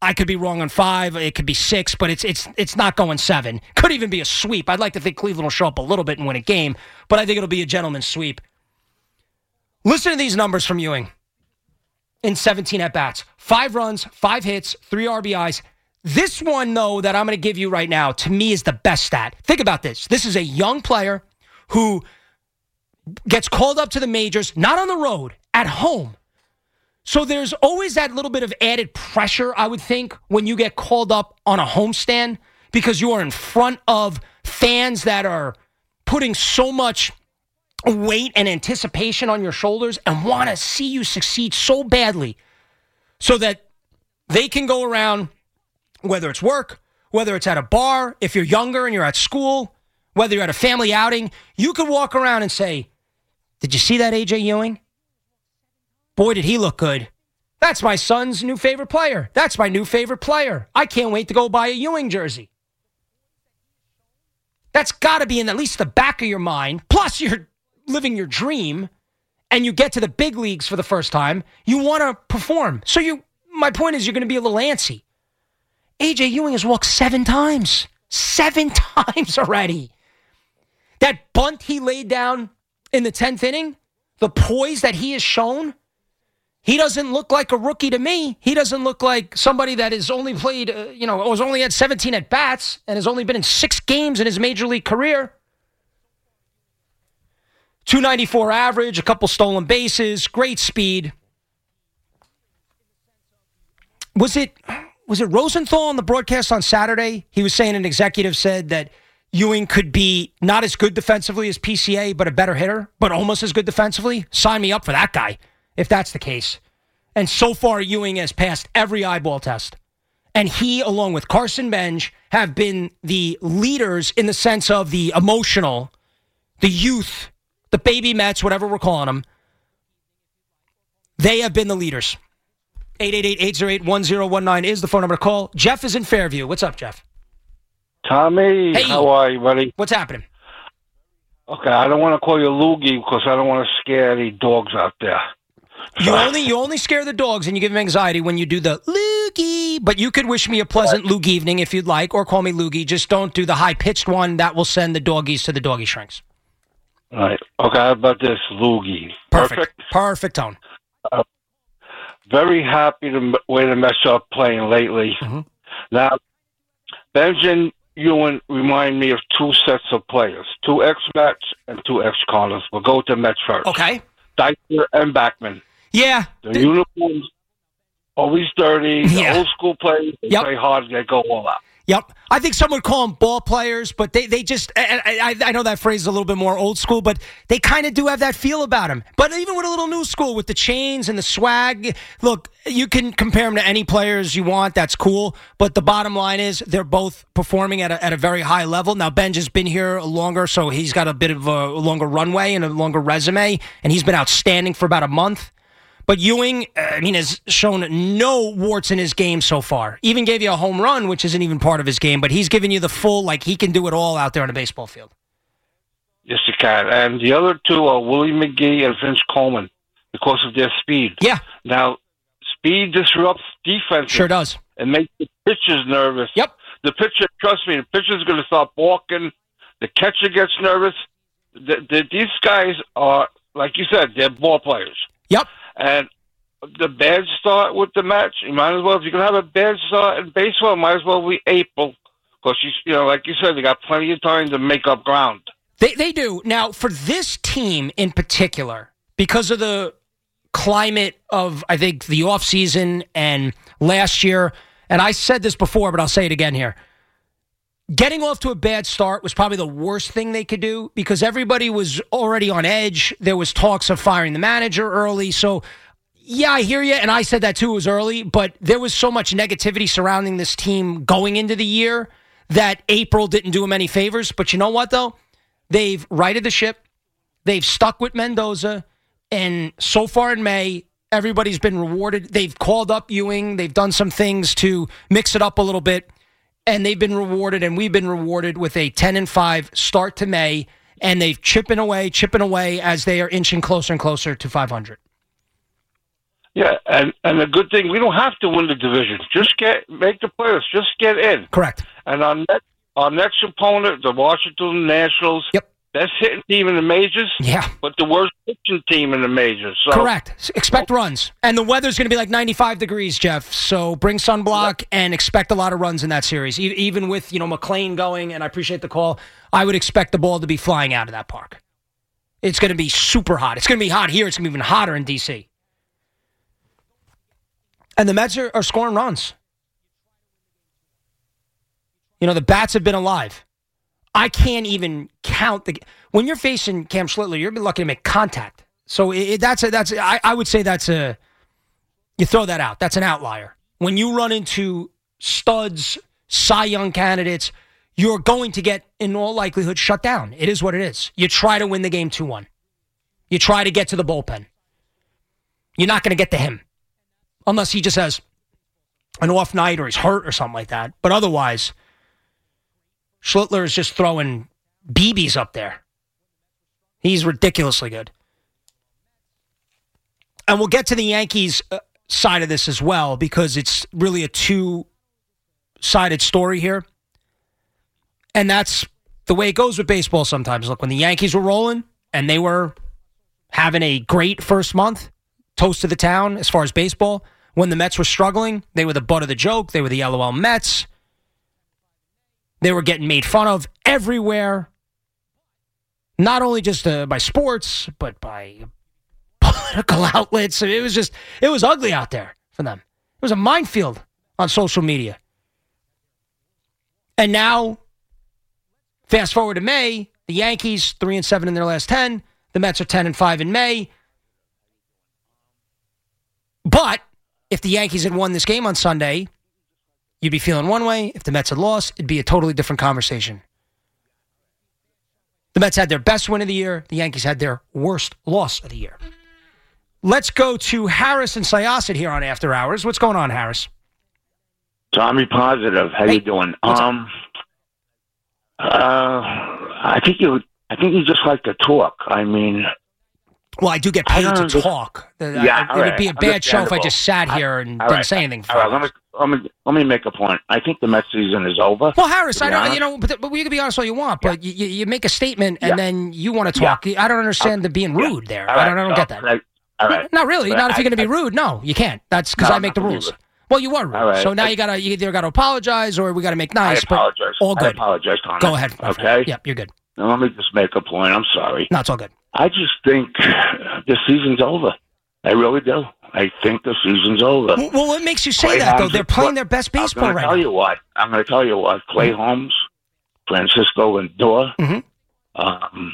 I could be wrong on five. It could be six, but it's it's it's not going seven. Could even be a sweep. I'd like to think Cleveland will show up a little bit and win a game, but I think it'll be a gentleman's sweep. Listen to these numbers from Ewing in seventeen at-bats. Five runs, five hits, three R B Is. This one, though, that I'm going to give you right now, to me is the best stat. Think about this. This is a young player who gets called up to the majors, not on the road, at home. So there's always that little bit of added pressure, I would think, when you get called up on a homestand because you are in front of fans that are putting so much weight and anticipation on your shoulders and want to see you succeed so badly so that they can go around, whether it's work, whether it's at a bar, if you're younger and you're at school, whether you're at a family outing, you could walk around and say, did you see that A J Ewing? Boy, did he look good. That's my son's new favorite player. That's my new favorite player. I can't wait to go buy a Ewing jersey. That's got to be in at least the back of your mind. Plus, you're living your dream, and you get to the big leagues for the first time. You want to perform. So you, my point is you're going to be a little antsy. A J Ewing has walked seven times. Seven times already. That bunt he laid down in the tenth inning, the poise that he has shown, he doesn't look like a rookie to me. He doesn't look like somebody that has only played, uh, you know, has only had seventeen at-bats and has only been in six games in his major league career. two ninety-four average, a couple stolen bases, great speed. Was it was it Rosenthal on the broadcast on Saturday? He was saying an executive said that Ewing could be not as good defensively as P C A, but a better hitter, but almost as good defensively. Sign me up for that guy, if that's the case. And so far, Ewing has passed every eyeball test. And he, along with Carson Benj, have been the leaders in the sense of the emotional, the youth, the baby Mets, whatever we're calling them. They have been the leaders. eight eight eight, eight oh eight, one oh one nine is the phone number to call. Jeff is in Fairview. What's up, Jeff? Tommy, hey. How are you, buddy? What's happening? Okay, I don't want to call you Loogie because I don't want to scare any dogs out there. You only you only scare the dogs and you give them anxiety when you do the Loogie. But you could wish me a pleasant Loogie evening if you'd like, or call me Loogie. Just don't do the high-pitched one. That will send the doggies to the doggy shrinks. All right. Okay, how about this, Loogie? Perfect. Perfect, Perfect tone. Uh, very happy the way the Mets are playing lately. Mm-hmm. Now, Benjamin Ewing remind me of two sets of players, two ex-Mets and two ex-Cardinals. We'll go to Mets first. Okay. Dykstra and Backman. Yeah. The uniforms, always dirty. The Yeah. old school players, they Yep. play hard, they go all out. Yep. I think some would call them ball players, but they, they just, I, I, I know that phrase is a little bit more old school, but they kind of do have that feel about them. But even with a little new school, with the chains and the swag, look, you can compare them to any players you want. That's cool. But the bottom line is they're both performing at a, at a very high level. Now, Benj has been here longer, so he's got a bit of a longer runway and a longer resume, and he's been outstanding for about a month. But Ewing, I mean, has shown no warts in his game so far. Even gave you a home run, which isn't even part of his game, but he's giving you the full, like, he can do it all out there on a baseball field. Yes, you can. And the other two are Willie McGee and Vince Coleman because of their speed. Yeah. Now, speed disrupts defense. Sure does. And makes the pitchers nervous. Yep. The pitcher, trust me, the pitcher's going to start walking. The catcher gets nervous. The, the, these guys are, like you said, they're ball players. Yep. And the bad start with the match, you might as well, if you're going to have a bad start in baseball, it might as well be April. Because, you, you know, like you said, they got plenty of time to make up ground. They they do. Now, for this team in particular, because of the climate of, I think, the offseason and last year, and I said this before, but I'll say it again here. Getting off to a bad start was probably the worst thing they could do because everybody was already on edge. There was talks of firing the manager early. So, yeah, I hear you, and I said that too, it was early, but there was so much negativity surrounding this team going into the year that April didn't do them any favors. But you know what, though? They've righted the ship. They've stuck with Mendoza, and so far in May, everybody's been rewarded. They've called up Ewing. They've done some things to mix it up a little bit. And they've been rewarded, and we've been rewarded with a ten and five start to May, and they've chipping away, chipping away as they are inching closer and closer to five hundred. Yeah, and, and the good thing, we don't have to win the division. Just get make the playoffs. Just get in. Correct. And our next, our next opponent, the Washington Nationals. Yep. Best hitting team in the majors. Yeah. But the worst pitching team in the majors. So. Correct. Expect runs. And the weather's going to be like ninety-five degrees, Jeff. So bring sunblock yep. and expect a lot of runs in that series. E- even with, you know, McLean going, and I appreciate the call, I would expect the ball to be flying out of that park. It's going to be super hot. It's going to be hot here. It's going to be even hotter in D C. And the Mets are, are scoring runs. You know, the bats have been alive. I can't even count the when you're facing Cam Schlittler, you're lucky to make contact. So it, that's a, that's a, I, I would say that's a you throw that out. That's an outlier. When you run into studs, Cy Young candidates, you're going to get in all likelihood shut down. It is what it is. You try to win the game two one. You try to get to the bullpen. You're not going to get to him unless he just has an off night or he's hurt or something like that. But otherwise, Schlittler is just throwing B Bs up there. He's ridiculously good. And we'll get to the Yankees uh, side of this as well because it's really a two-sided story here. And that's the way it goes with baseball sometimes. Look, when the Yankees were rolling and they were having a great first month, toast to the town as far as baseball, when the Mets were struggling, they were the butt of the joke. They were the LOL Mets. They were getting made fun of everywhere, not only just uh, by sports, but by political outlets. It was just, it was ugly out there for them. It was a minefield on social media. And now, fast forward to May, the Yankees, three and seven in their last ten. The Mets are ten and five in May. But if the Yankees had won this game on Sunday, you'd be feeling one way. If the Mets had lost, it'd be a totally different conversation. The Mets had their best win of the year. The Yankees had their worst loss of the year. Let's go to Harris and Syosset here on After Hours. What's going on, Harris? Tommy Positive. How hey, you doing? Um, uh, I think you. I think you just like to talk. I mean. Well, I do get paid to talk. Yeah, I, it would be a bad show if I just sat here and I, didn't right. say anything. For all right, let me, let me let me make a point. I think the Mets season is over. Well, Harris, I don't. honest. You know, but, but you can be honest all you want, but yeah. you, you make a statement and yeah. then you want to talk. Yeah. I don't understand okay. the being rude yeah. there. Right. I don't. I don't so, get that. I, all right. Not really. But not if I, you're going to be I, rude. No, you can't. That's because no, I make the rules. Well, you were rude, right. so now you gotta you either got to apologize or we got to make nice. I apologize. But all good. I apologize, Connor. Go ahead. Okay. Yep, you're good. Now, let me just make a point. I'm sorry. No, it's all good. I just think the season's over. I really do. I think the season's over. Well, well what makes you say Clay that, Holmes though? They're playing their best baseball I'm right tell now. You what, I'm going to tell you what. Clay mm-hmm. Holmes, Francisco Lindor, mm-hmm. um,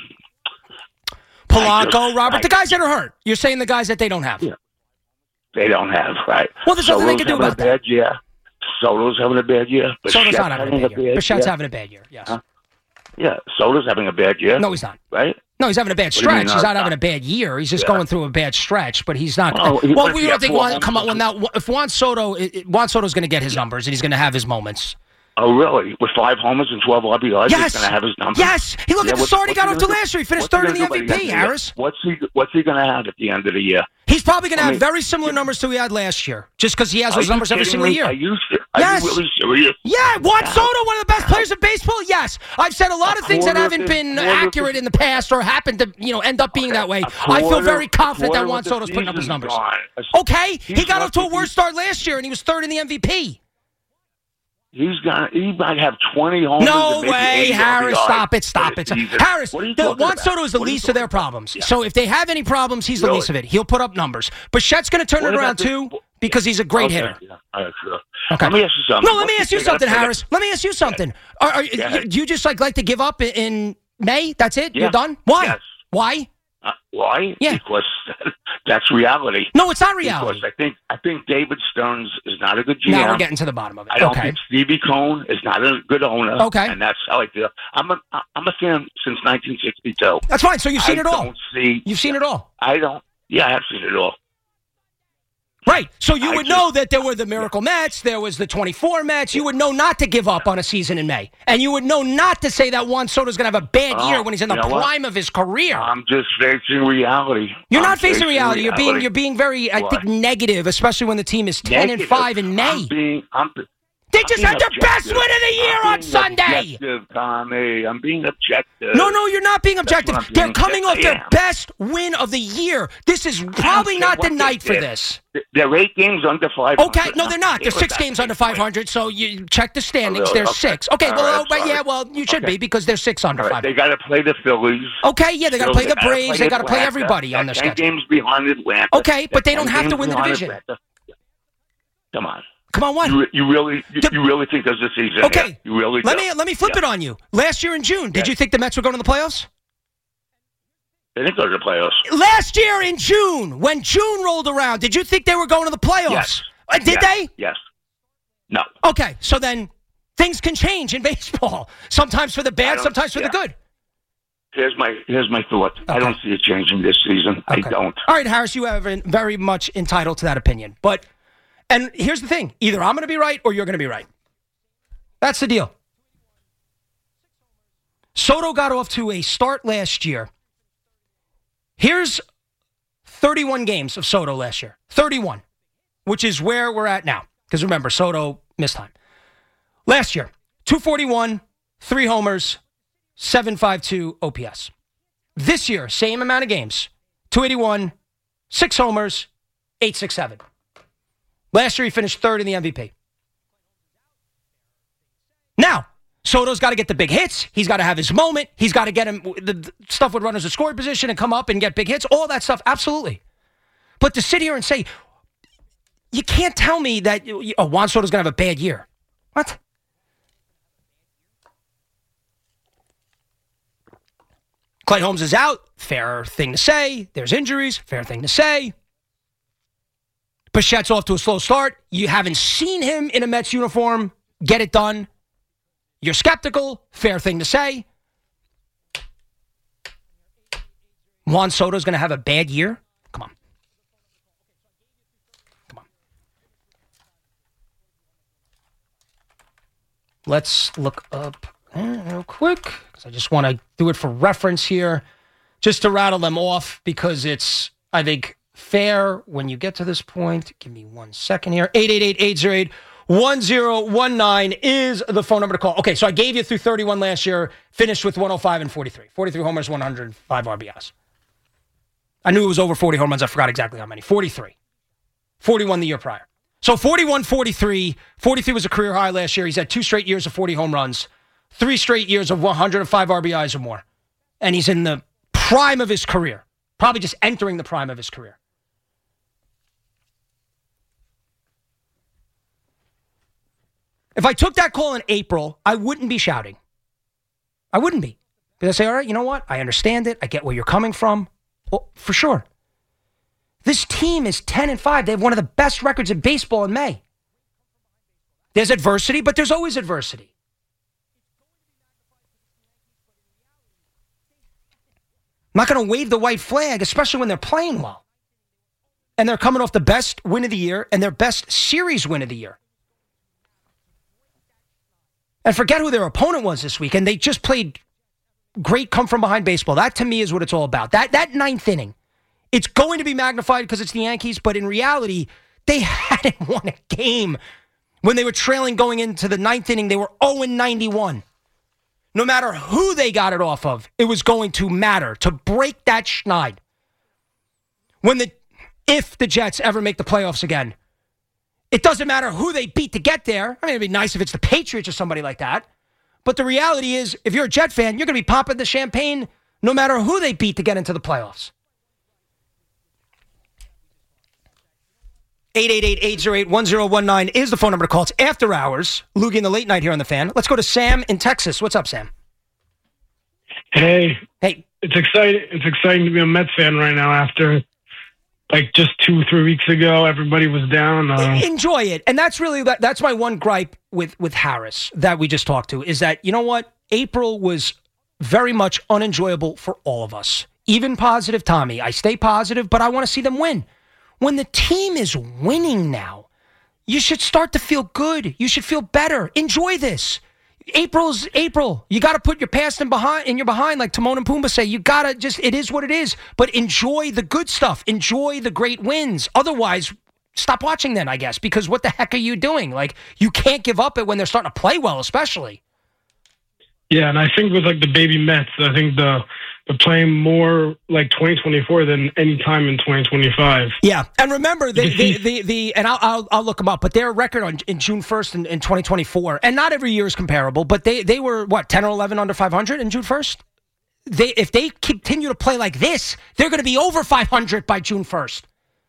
Polanco, just, Robert, I, the guys that are hurt. You're saying the guys that they don't have. Yeah. They don't have, right. Well, there's nothing they can do about that. Bad year. Soto's having a bad year. Soto's not having, having a bad year. Bichette's having a bad year, yes. Huh? Yeah, Soto's having a bad year. No, he's not. Right? No, he's having a bad stretch. He's not having a bad year. He's just yeah. going through a bad stretch, but he's not. Oh, he, well, we don't think Juan, Juan, come on. Well, now, if Juan Soto, it, Juan Soto's going to get his numbers and he's going to have his moments. Oh, really? With five homers and twelve R B Is, yes. he's going to have his numbers? Yes. He look yeah, at the start he got off to last year. He finished third in the M V P, Harris. What's he What's he going to have at the end of the year? He's probably going to have mean, very similar numbers to he had last year, just because he has those numbers every single me? year. Are you, are yes. you really serious? Yeah, Juan Soto, one of the best players in baseball. Yes, I've said a lot of things that haven't been accurate in the past or happened to you know end up being that way. I feel very confident that Juan Soto's putting up his numbers. Okay, he got off to a worse start last year, and he was third in the M V P. He's got. He might have twenty homers. No way, Harris! Stop it! Stop it! Harris, the, Juan Soto is the least of their problems. Yeah. So if they have any problems, he's the least of it. He'll put up numbers. Bichette's going to turn it around too because he's a great okay. hitter. Yeah. All right, sure. Okay. Let me ask you something. No, let me ask you something, Harris. Let me ask you something. Are, are, yeah. Do you just like like to give up in May? That's it. Yeah. You're done. Why? Yes. Why? Uh, why? Yeah. Because that's reality. No, it's not reality. Because I think I think David Stearns is not a good G M. Now we're getting to the bottom of it. I don't okay. think Stevie Cohn is not a good owner. Okay. And that's how I feel. I'm a I'm a fan since nineteen sixty-two. That's fine. So you've seen I it all. Don't see, you've seen it all. I don't. Yeah, I have seen it all. Right. So you I would just, know that there were the Miracle Mets, there was the twenty-four Mets. You would know not to give up on a season in May. And you would know not to say that Juan Soto's going to have a bad oh, year when he's in the you know prime what? of his career. I'm just facing reality. You're I'm not facing reality. reality. You're being you're being very, I What? think, negative, especially when the team is ten Negative. and five in May. I'm being, I'm, They just I'm had their being best objective. win of the year I'm on being Sunday. Objective, Tommy. I'm being objective. No, no, you're not being objective. what I'm They're being. coming off I their am. best win of the year. This is probably care not the what they night for did. this. They're eight games under five hundred. Okay, no, they're not. They're It was six that games big under five win. hundred, so you check the standings. Oh, They're okay. six. Okay, All well, right, uh, yeah, sorry. well, you should Okay. be because they're six under All right, five they hundred. got to play the Phillies. Okay, yeah, they got to So play the gotta Braves. They got to play Atlanta. everybody on their They're ten schedule. games behind Atlanta. Okay, but they They're don't ten have to games win the behind division. Atlanta. Come on. Come on, what? You, you really, you, The- you really think there's a season? Okay, here? You really? let do? me let me flip Yeah. it on you. Last year in June, did Yeah. you think the Mets were going to the playoffs? They didn't go to the playoffs. Last year in June, when June rolled around, did you think they were going to the playoffs? Yes. Uh, did Yes. they? Yes. No. Okay, so then things can change in baseball. Sometimes for the I bad, don't- sometimes for the yeah. good. Here's my here's my thought. I don't see it changing this season. Okay. I don't. All right, Harris, you have been very much entitled to that opinion. But, and here's the thing. Either I'm going to be right or you're going to be right. That's the deal. Soto got off to a start last year. Here's thirty-one games of Soto last year. thirty-one, which is where we're at now. Because remember, Soto missed time. Last year, two forty-one, three homers, seven fifty-two O P S. This year, same amount of games, two eighty-one, six homers, eight sixty-seven. Last year, he finished third in the M V P. Now, Soto's got to get the big hits. He's got to have his moment. He's got to get him the, the stuff with runners at scoring position and come up and get big hits. All that stuff, absolutely. But to sit here and say, you can't tell me that oh, Juan Soto's going to have a bad year. What? Clay Holmes is out. Fair thing to say. There's injuries. Fair thing to say. Bichette's off to a slow start. You haven't seen him in a Mets uniform get it done. You're skeptical. Fair thing to say. Juan Soto's going to have a bad year? Come on. Come on. Let's look up uh, real quick, because I just want to do it for reference here, just to rattle them off, because it's, I think, fair when you get to this point. Give me one second here. eight eight eight, eight oh eight, one oh one nine is the phone number to call. Okay, so I gave you through thirty-one last year, finished with one oh five and forty-three. forty-three homers, one hundred five R B Is. I knew it was over forty home runs. I forgot exactly how many. forty-three. forty-one the year prior. So forty-one, forty-three. forty-three was a career high last year. He's had two straight years of forty home runs, three straight years of one hundred five R B Is or more. And he's in the prime of his career. Probably just entering the prime of his career. If I took that call in April, I wouldn't be shouting. I wouldn't be. Because I say, all right, you know what? I understand it. I get where you're coming from. Well, for sure. This team is ten and five. They have one of the best records in baseball in May. There's adversity, but there's always adversity. I'm not going to wave the white flag, especially when they're playing well. And they're coming off the best win of the year and their best series win of the year. And forget who their opponent was this week. And they just played great come-from-behind baseball. That, to me, is what it's all about. That that ninth inning, it's going to be magnified because it's the Yankees, but in reality, they hadn't won a game. When they were trailing going into the ninth inning, they were oh and ninety-one. No matter who they got it off of, it was going to matter to break that schneid. When the, if the Jets ever make the playoffs again, it doesn't matter who they beat to get there. I mean, it'd be nice if it's the Patriots or somebody like that. But the reality is, if you're a Jet fan, you're going to be popping the champagne no matter who they beat to get into the playoffs. eight eight eight, eight oh eight, one oh one nine is the phone number to call. It's after hours. Loogie in the late night here on The Fan. Let's go to Sam in Texas. What's up, Sam? Hey. Hey. It's exciting. It's exciting to be a Mets fan right now after, like, just two, three weeks ago, everybody was down. Uh, Enjoy it. And that's really, that's my one gripe with, with Harris that we just talked to, is that, you know what? April was very much unenjoyable for all of us. Even positive Tommy. I stay positive, but I want to see them win. When the team is winning now, you should start to feel good. You should feel better. Enjoy this. April's April. You got to put your past in behind, in your behind, like Timon and Pumbaa say. You got to just, it is what it is. But enjoy the good stuff. Enjoy the great wins. Otherwise, stop watching then, I guess, because what the heck are you doing? Like, you can't give up it when they're starting to play well, especially. Yeah, and I think with, like, the baby Mets, I think the they're playing more like twenty twenty-four than any time in twenty twenty-five. Yeah, and remember, the, the, the, the and I'll, I'll, I'll look them up, but their record on in June first in, in twenty twenty-four, and not every year is comparable, but they, they were, what, ten or eleven under five hundred in June first? They If they continue to play like this, they're going to be over five hundred by June first.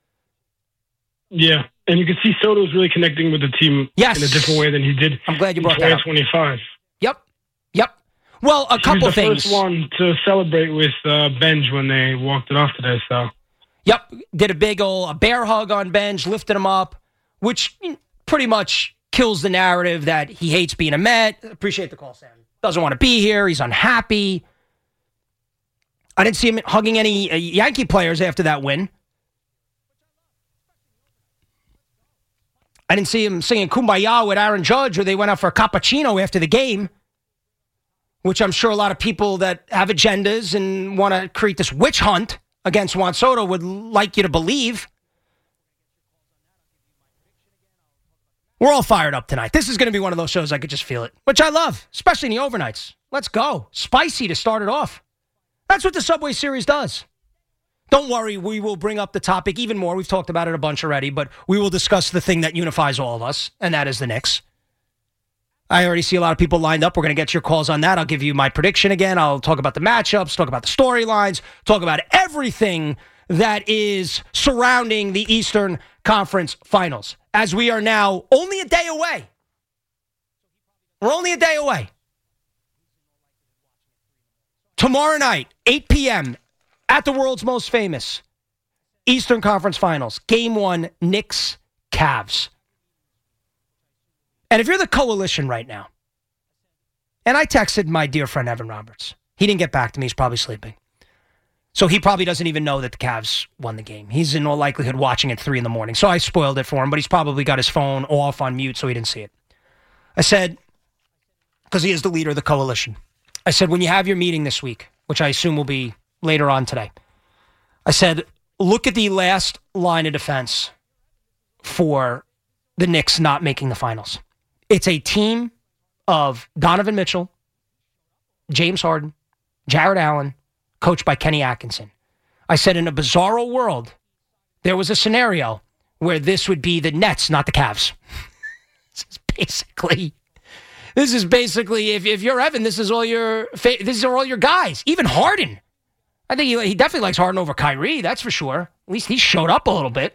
Yeah, and you can see Soto's really connecting with the team yes. in a different way than he did I'm glad you brought in that up. twenty twenty-five. Yep, yep. Well, a couple he was the things. First one to celebrate with uh, Benj when they walked it off today. So, yep, did a big old a bear hug on Benj, lifted him up, which pretty much kills the narrative that he hates being a Met. Appreciate the call, Sam. Doesn't want to be here. He's unhappy. I didn't see him hugging any uh, Yankee players after that win. I didn't see him singing Kumbaya with Aaron Judge, or they went out for a cappuccino after the game, which I'm sure a lot of people that have agendas and want to create this witch hunt against Juan Soto would like you to believe. We're all fired up tonight. This is going to be one of those shows I could just feel it, which I love, especially in the overnights. Let's go. Spicy to start it off. That's what the Subway Series does. Don't worry, we will bring up the topic even more. We've talked about it a bunch already, but we will discuss the thing that unifies all of us, and that is the Knicks. I already see a lot of people lined up. We're going to get your calls on that. I'll give you my prediction again. I'll talk about the matchups, talk about the storylines, talk about everything that is surrounding the Eastern Conference Finals, as we are now only a day away. We're only a day away. Tomorrow night, eight p.m., at the world's most famous Eastern Conference Finals, Game one, Knicks, Cavs. And if you're the coalition right now, and I texted my dear friend Evan Roberts. He didn't get back to me. He's probably sleeping. So he probably doesn't even know that the Cavs won the game. He's in all likelihood watching at three in the morning. So I spoiled it for him, but he's probably got his phone off on mute so he didn't see it. I said, because he is the leader of the coalition, I said, when you have your meeting this week, which I assume will be later on today, I said, look at the last line of defense for the Knicks not making the finals. It's a team of Donovan Mitchell, James Harden, Jared Allen, coached by Kenny Atkinson. I said, in a bizarro world, there was a scenario where this would be the Nets, not the Cavs. This is basically, this is basically, if, if you're Evan, this is all your, these are all your guys. Even Harden. I think he, he definitely likes Harden over Kyrie, that's for sure. At least he showed up a little bit.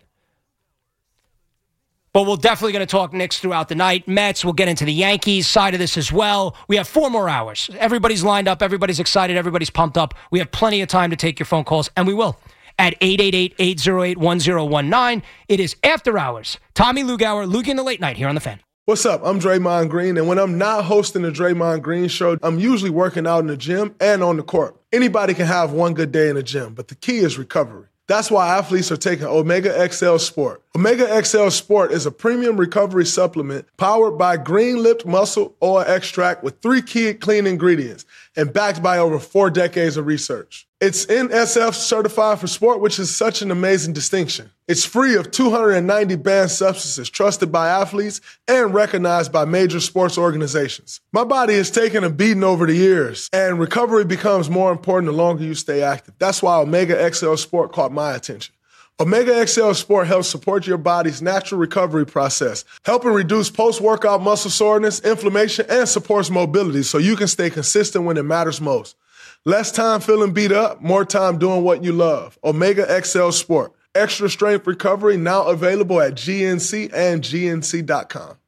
But we're definitely going to talk Knicks throughout the night. Mets, we'll get into the Yankees side of this as well. We have four more hours. Everybody's lined up. Everybody's excited. Everybody's pumped up. We have plenty of time to take your phone calls, and we will. At eight eight eight, eight oh eight, one oh one nine. It is After Hours. Tommy Lugauer, Luke in the Late Night here on The Fan. What's up? I'm Draymond Green, and when I'm not hosting the Draymond Green Show, I'm usually working out in the gym and on the court. Anybody can have one good day in the gym, but the key is recovery. That's why athletes are taking Omega X L Sport. Omega X L Sport is a premium recovery supplement powered by green-lipped muscle oil extract with three key clean ingredients and backed by over four decades of research. It's N S F certified for sport, which is such an amazing distinction. It's free of two hundred ninety banned substances trusted by athletes and recognized by major sports organizations. My body has taken a beating over the years, and recovery becomes more important the longer you stay active. That's why Omega X L Sport caught my attention. Omega X L Sport helps support your body's natural recovery process, helping reduce post-workout muscle soreness, inflammation, and supports mobility so you can stay consistent when it matters most. Less time feeling beat up, more time doing what you love. Omega X L Sport. Extra strength recovery now available at G N C and G N C dot com.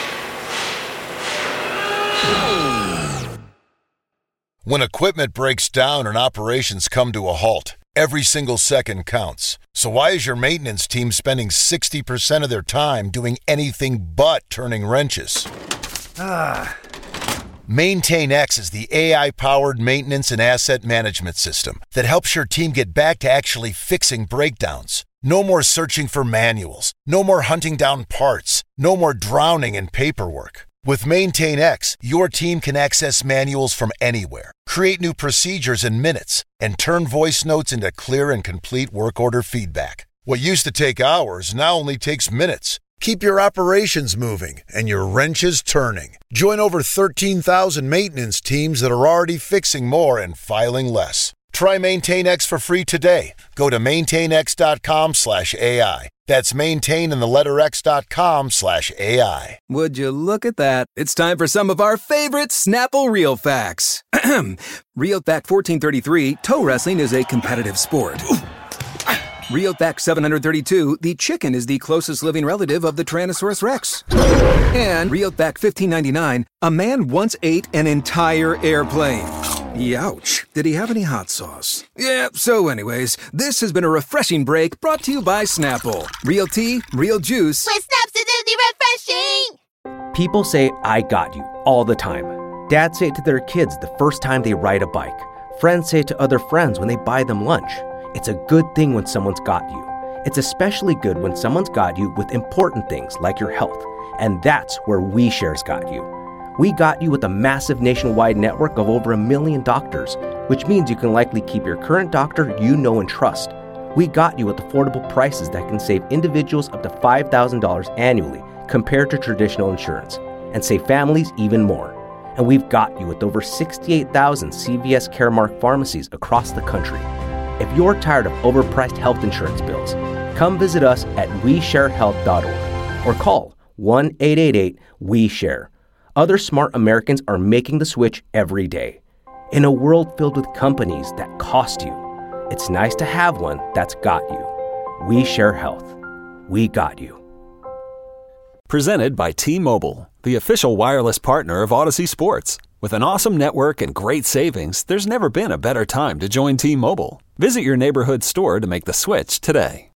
When equipment breaks down and operations come to a halt, every single second counts. So why is your maintenance team spending sixty percent of their time doing anything but turning wrenches? Ah. MaintainX is the A I-powered maintenance and asset management system that helps your team get back to actually fixing breakdowns. No more searching for manuals. No more hunting down parts. No more drowning in paperwork. With Maintain X, your team can access manuals from anywhere, create new procedures in minutes, and turn voice notes into clear and complete work order feedback. What used to take hours now only takes minutes. Keep your operations moving and your wrenches turning. Join over thirteen thousand maintenance teams that are already fixing more and filing less. Try Maintain X for free today. Go to maintainx.com slash AI. That's maintain and the letter x.com slash AI. Would you look at that? It's time for some of our favorite Snapple Real Facts. Real Fact fourteen thirty-three, toe wrestling is a competitive sport. Real Fact seven hundred thirty-two, the chicken is the closest living relative of the Tyrannosaurus Rex. And Real Fact fifteen ninety-nine, a man once ate an entire airplane. Youch. Did he have any hot sauce? Yeah, so anyways, this has been a refreshing break brought to you by Snapple. Real tea, real juice. With Snaps, it's refreshing! People say, I got you, all the time. Dads say it to their kids the first time they ride a bike. Friends say it to other friends when they buy them lunch. It's a good thing when someone's got you. It's especially good when someone's got you with important things like your health. And that's where WeShare's got you. We got you with a massive nationwide network of over a million doctors, which means you can likely keep your current doctor you know and trust. We got you with affordable prices that can save individuals up to five thousand dollars annually compared to traditional insurance, and save families even more. And we've got you with over sixty-eight thousand C V S Caremark pharmacies across the country. If you're tired of overpriced health insurance bills, come visit us at we share health dot org or call one eight eight eight W E share. Other smart Americans are making the switch every day. In a world filled with companies that cost you, it's nice to have one that's got you. We Share Health. We got you. Presented by T-Mobile, the official wireless partner of Odyssey Sports. With an awesome network and great savings, there's never been a better time to join T-Mobile. Visit your neighborhood store to make the switch today.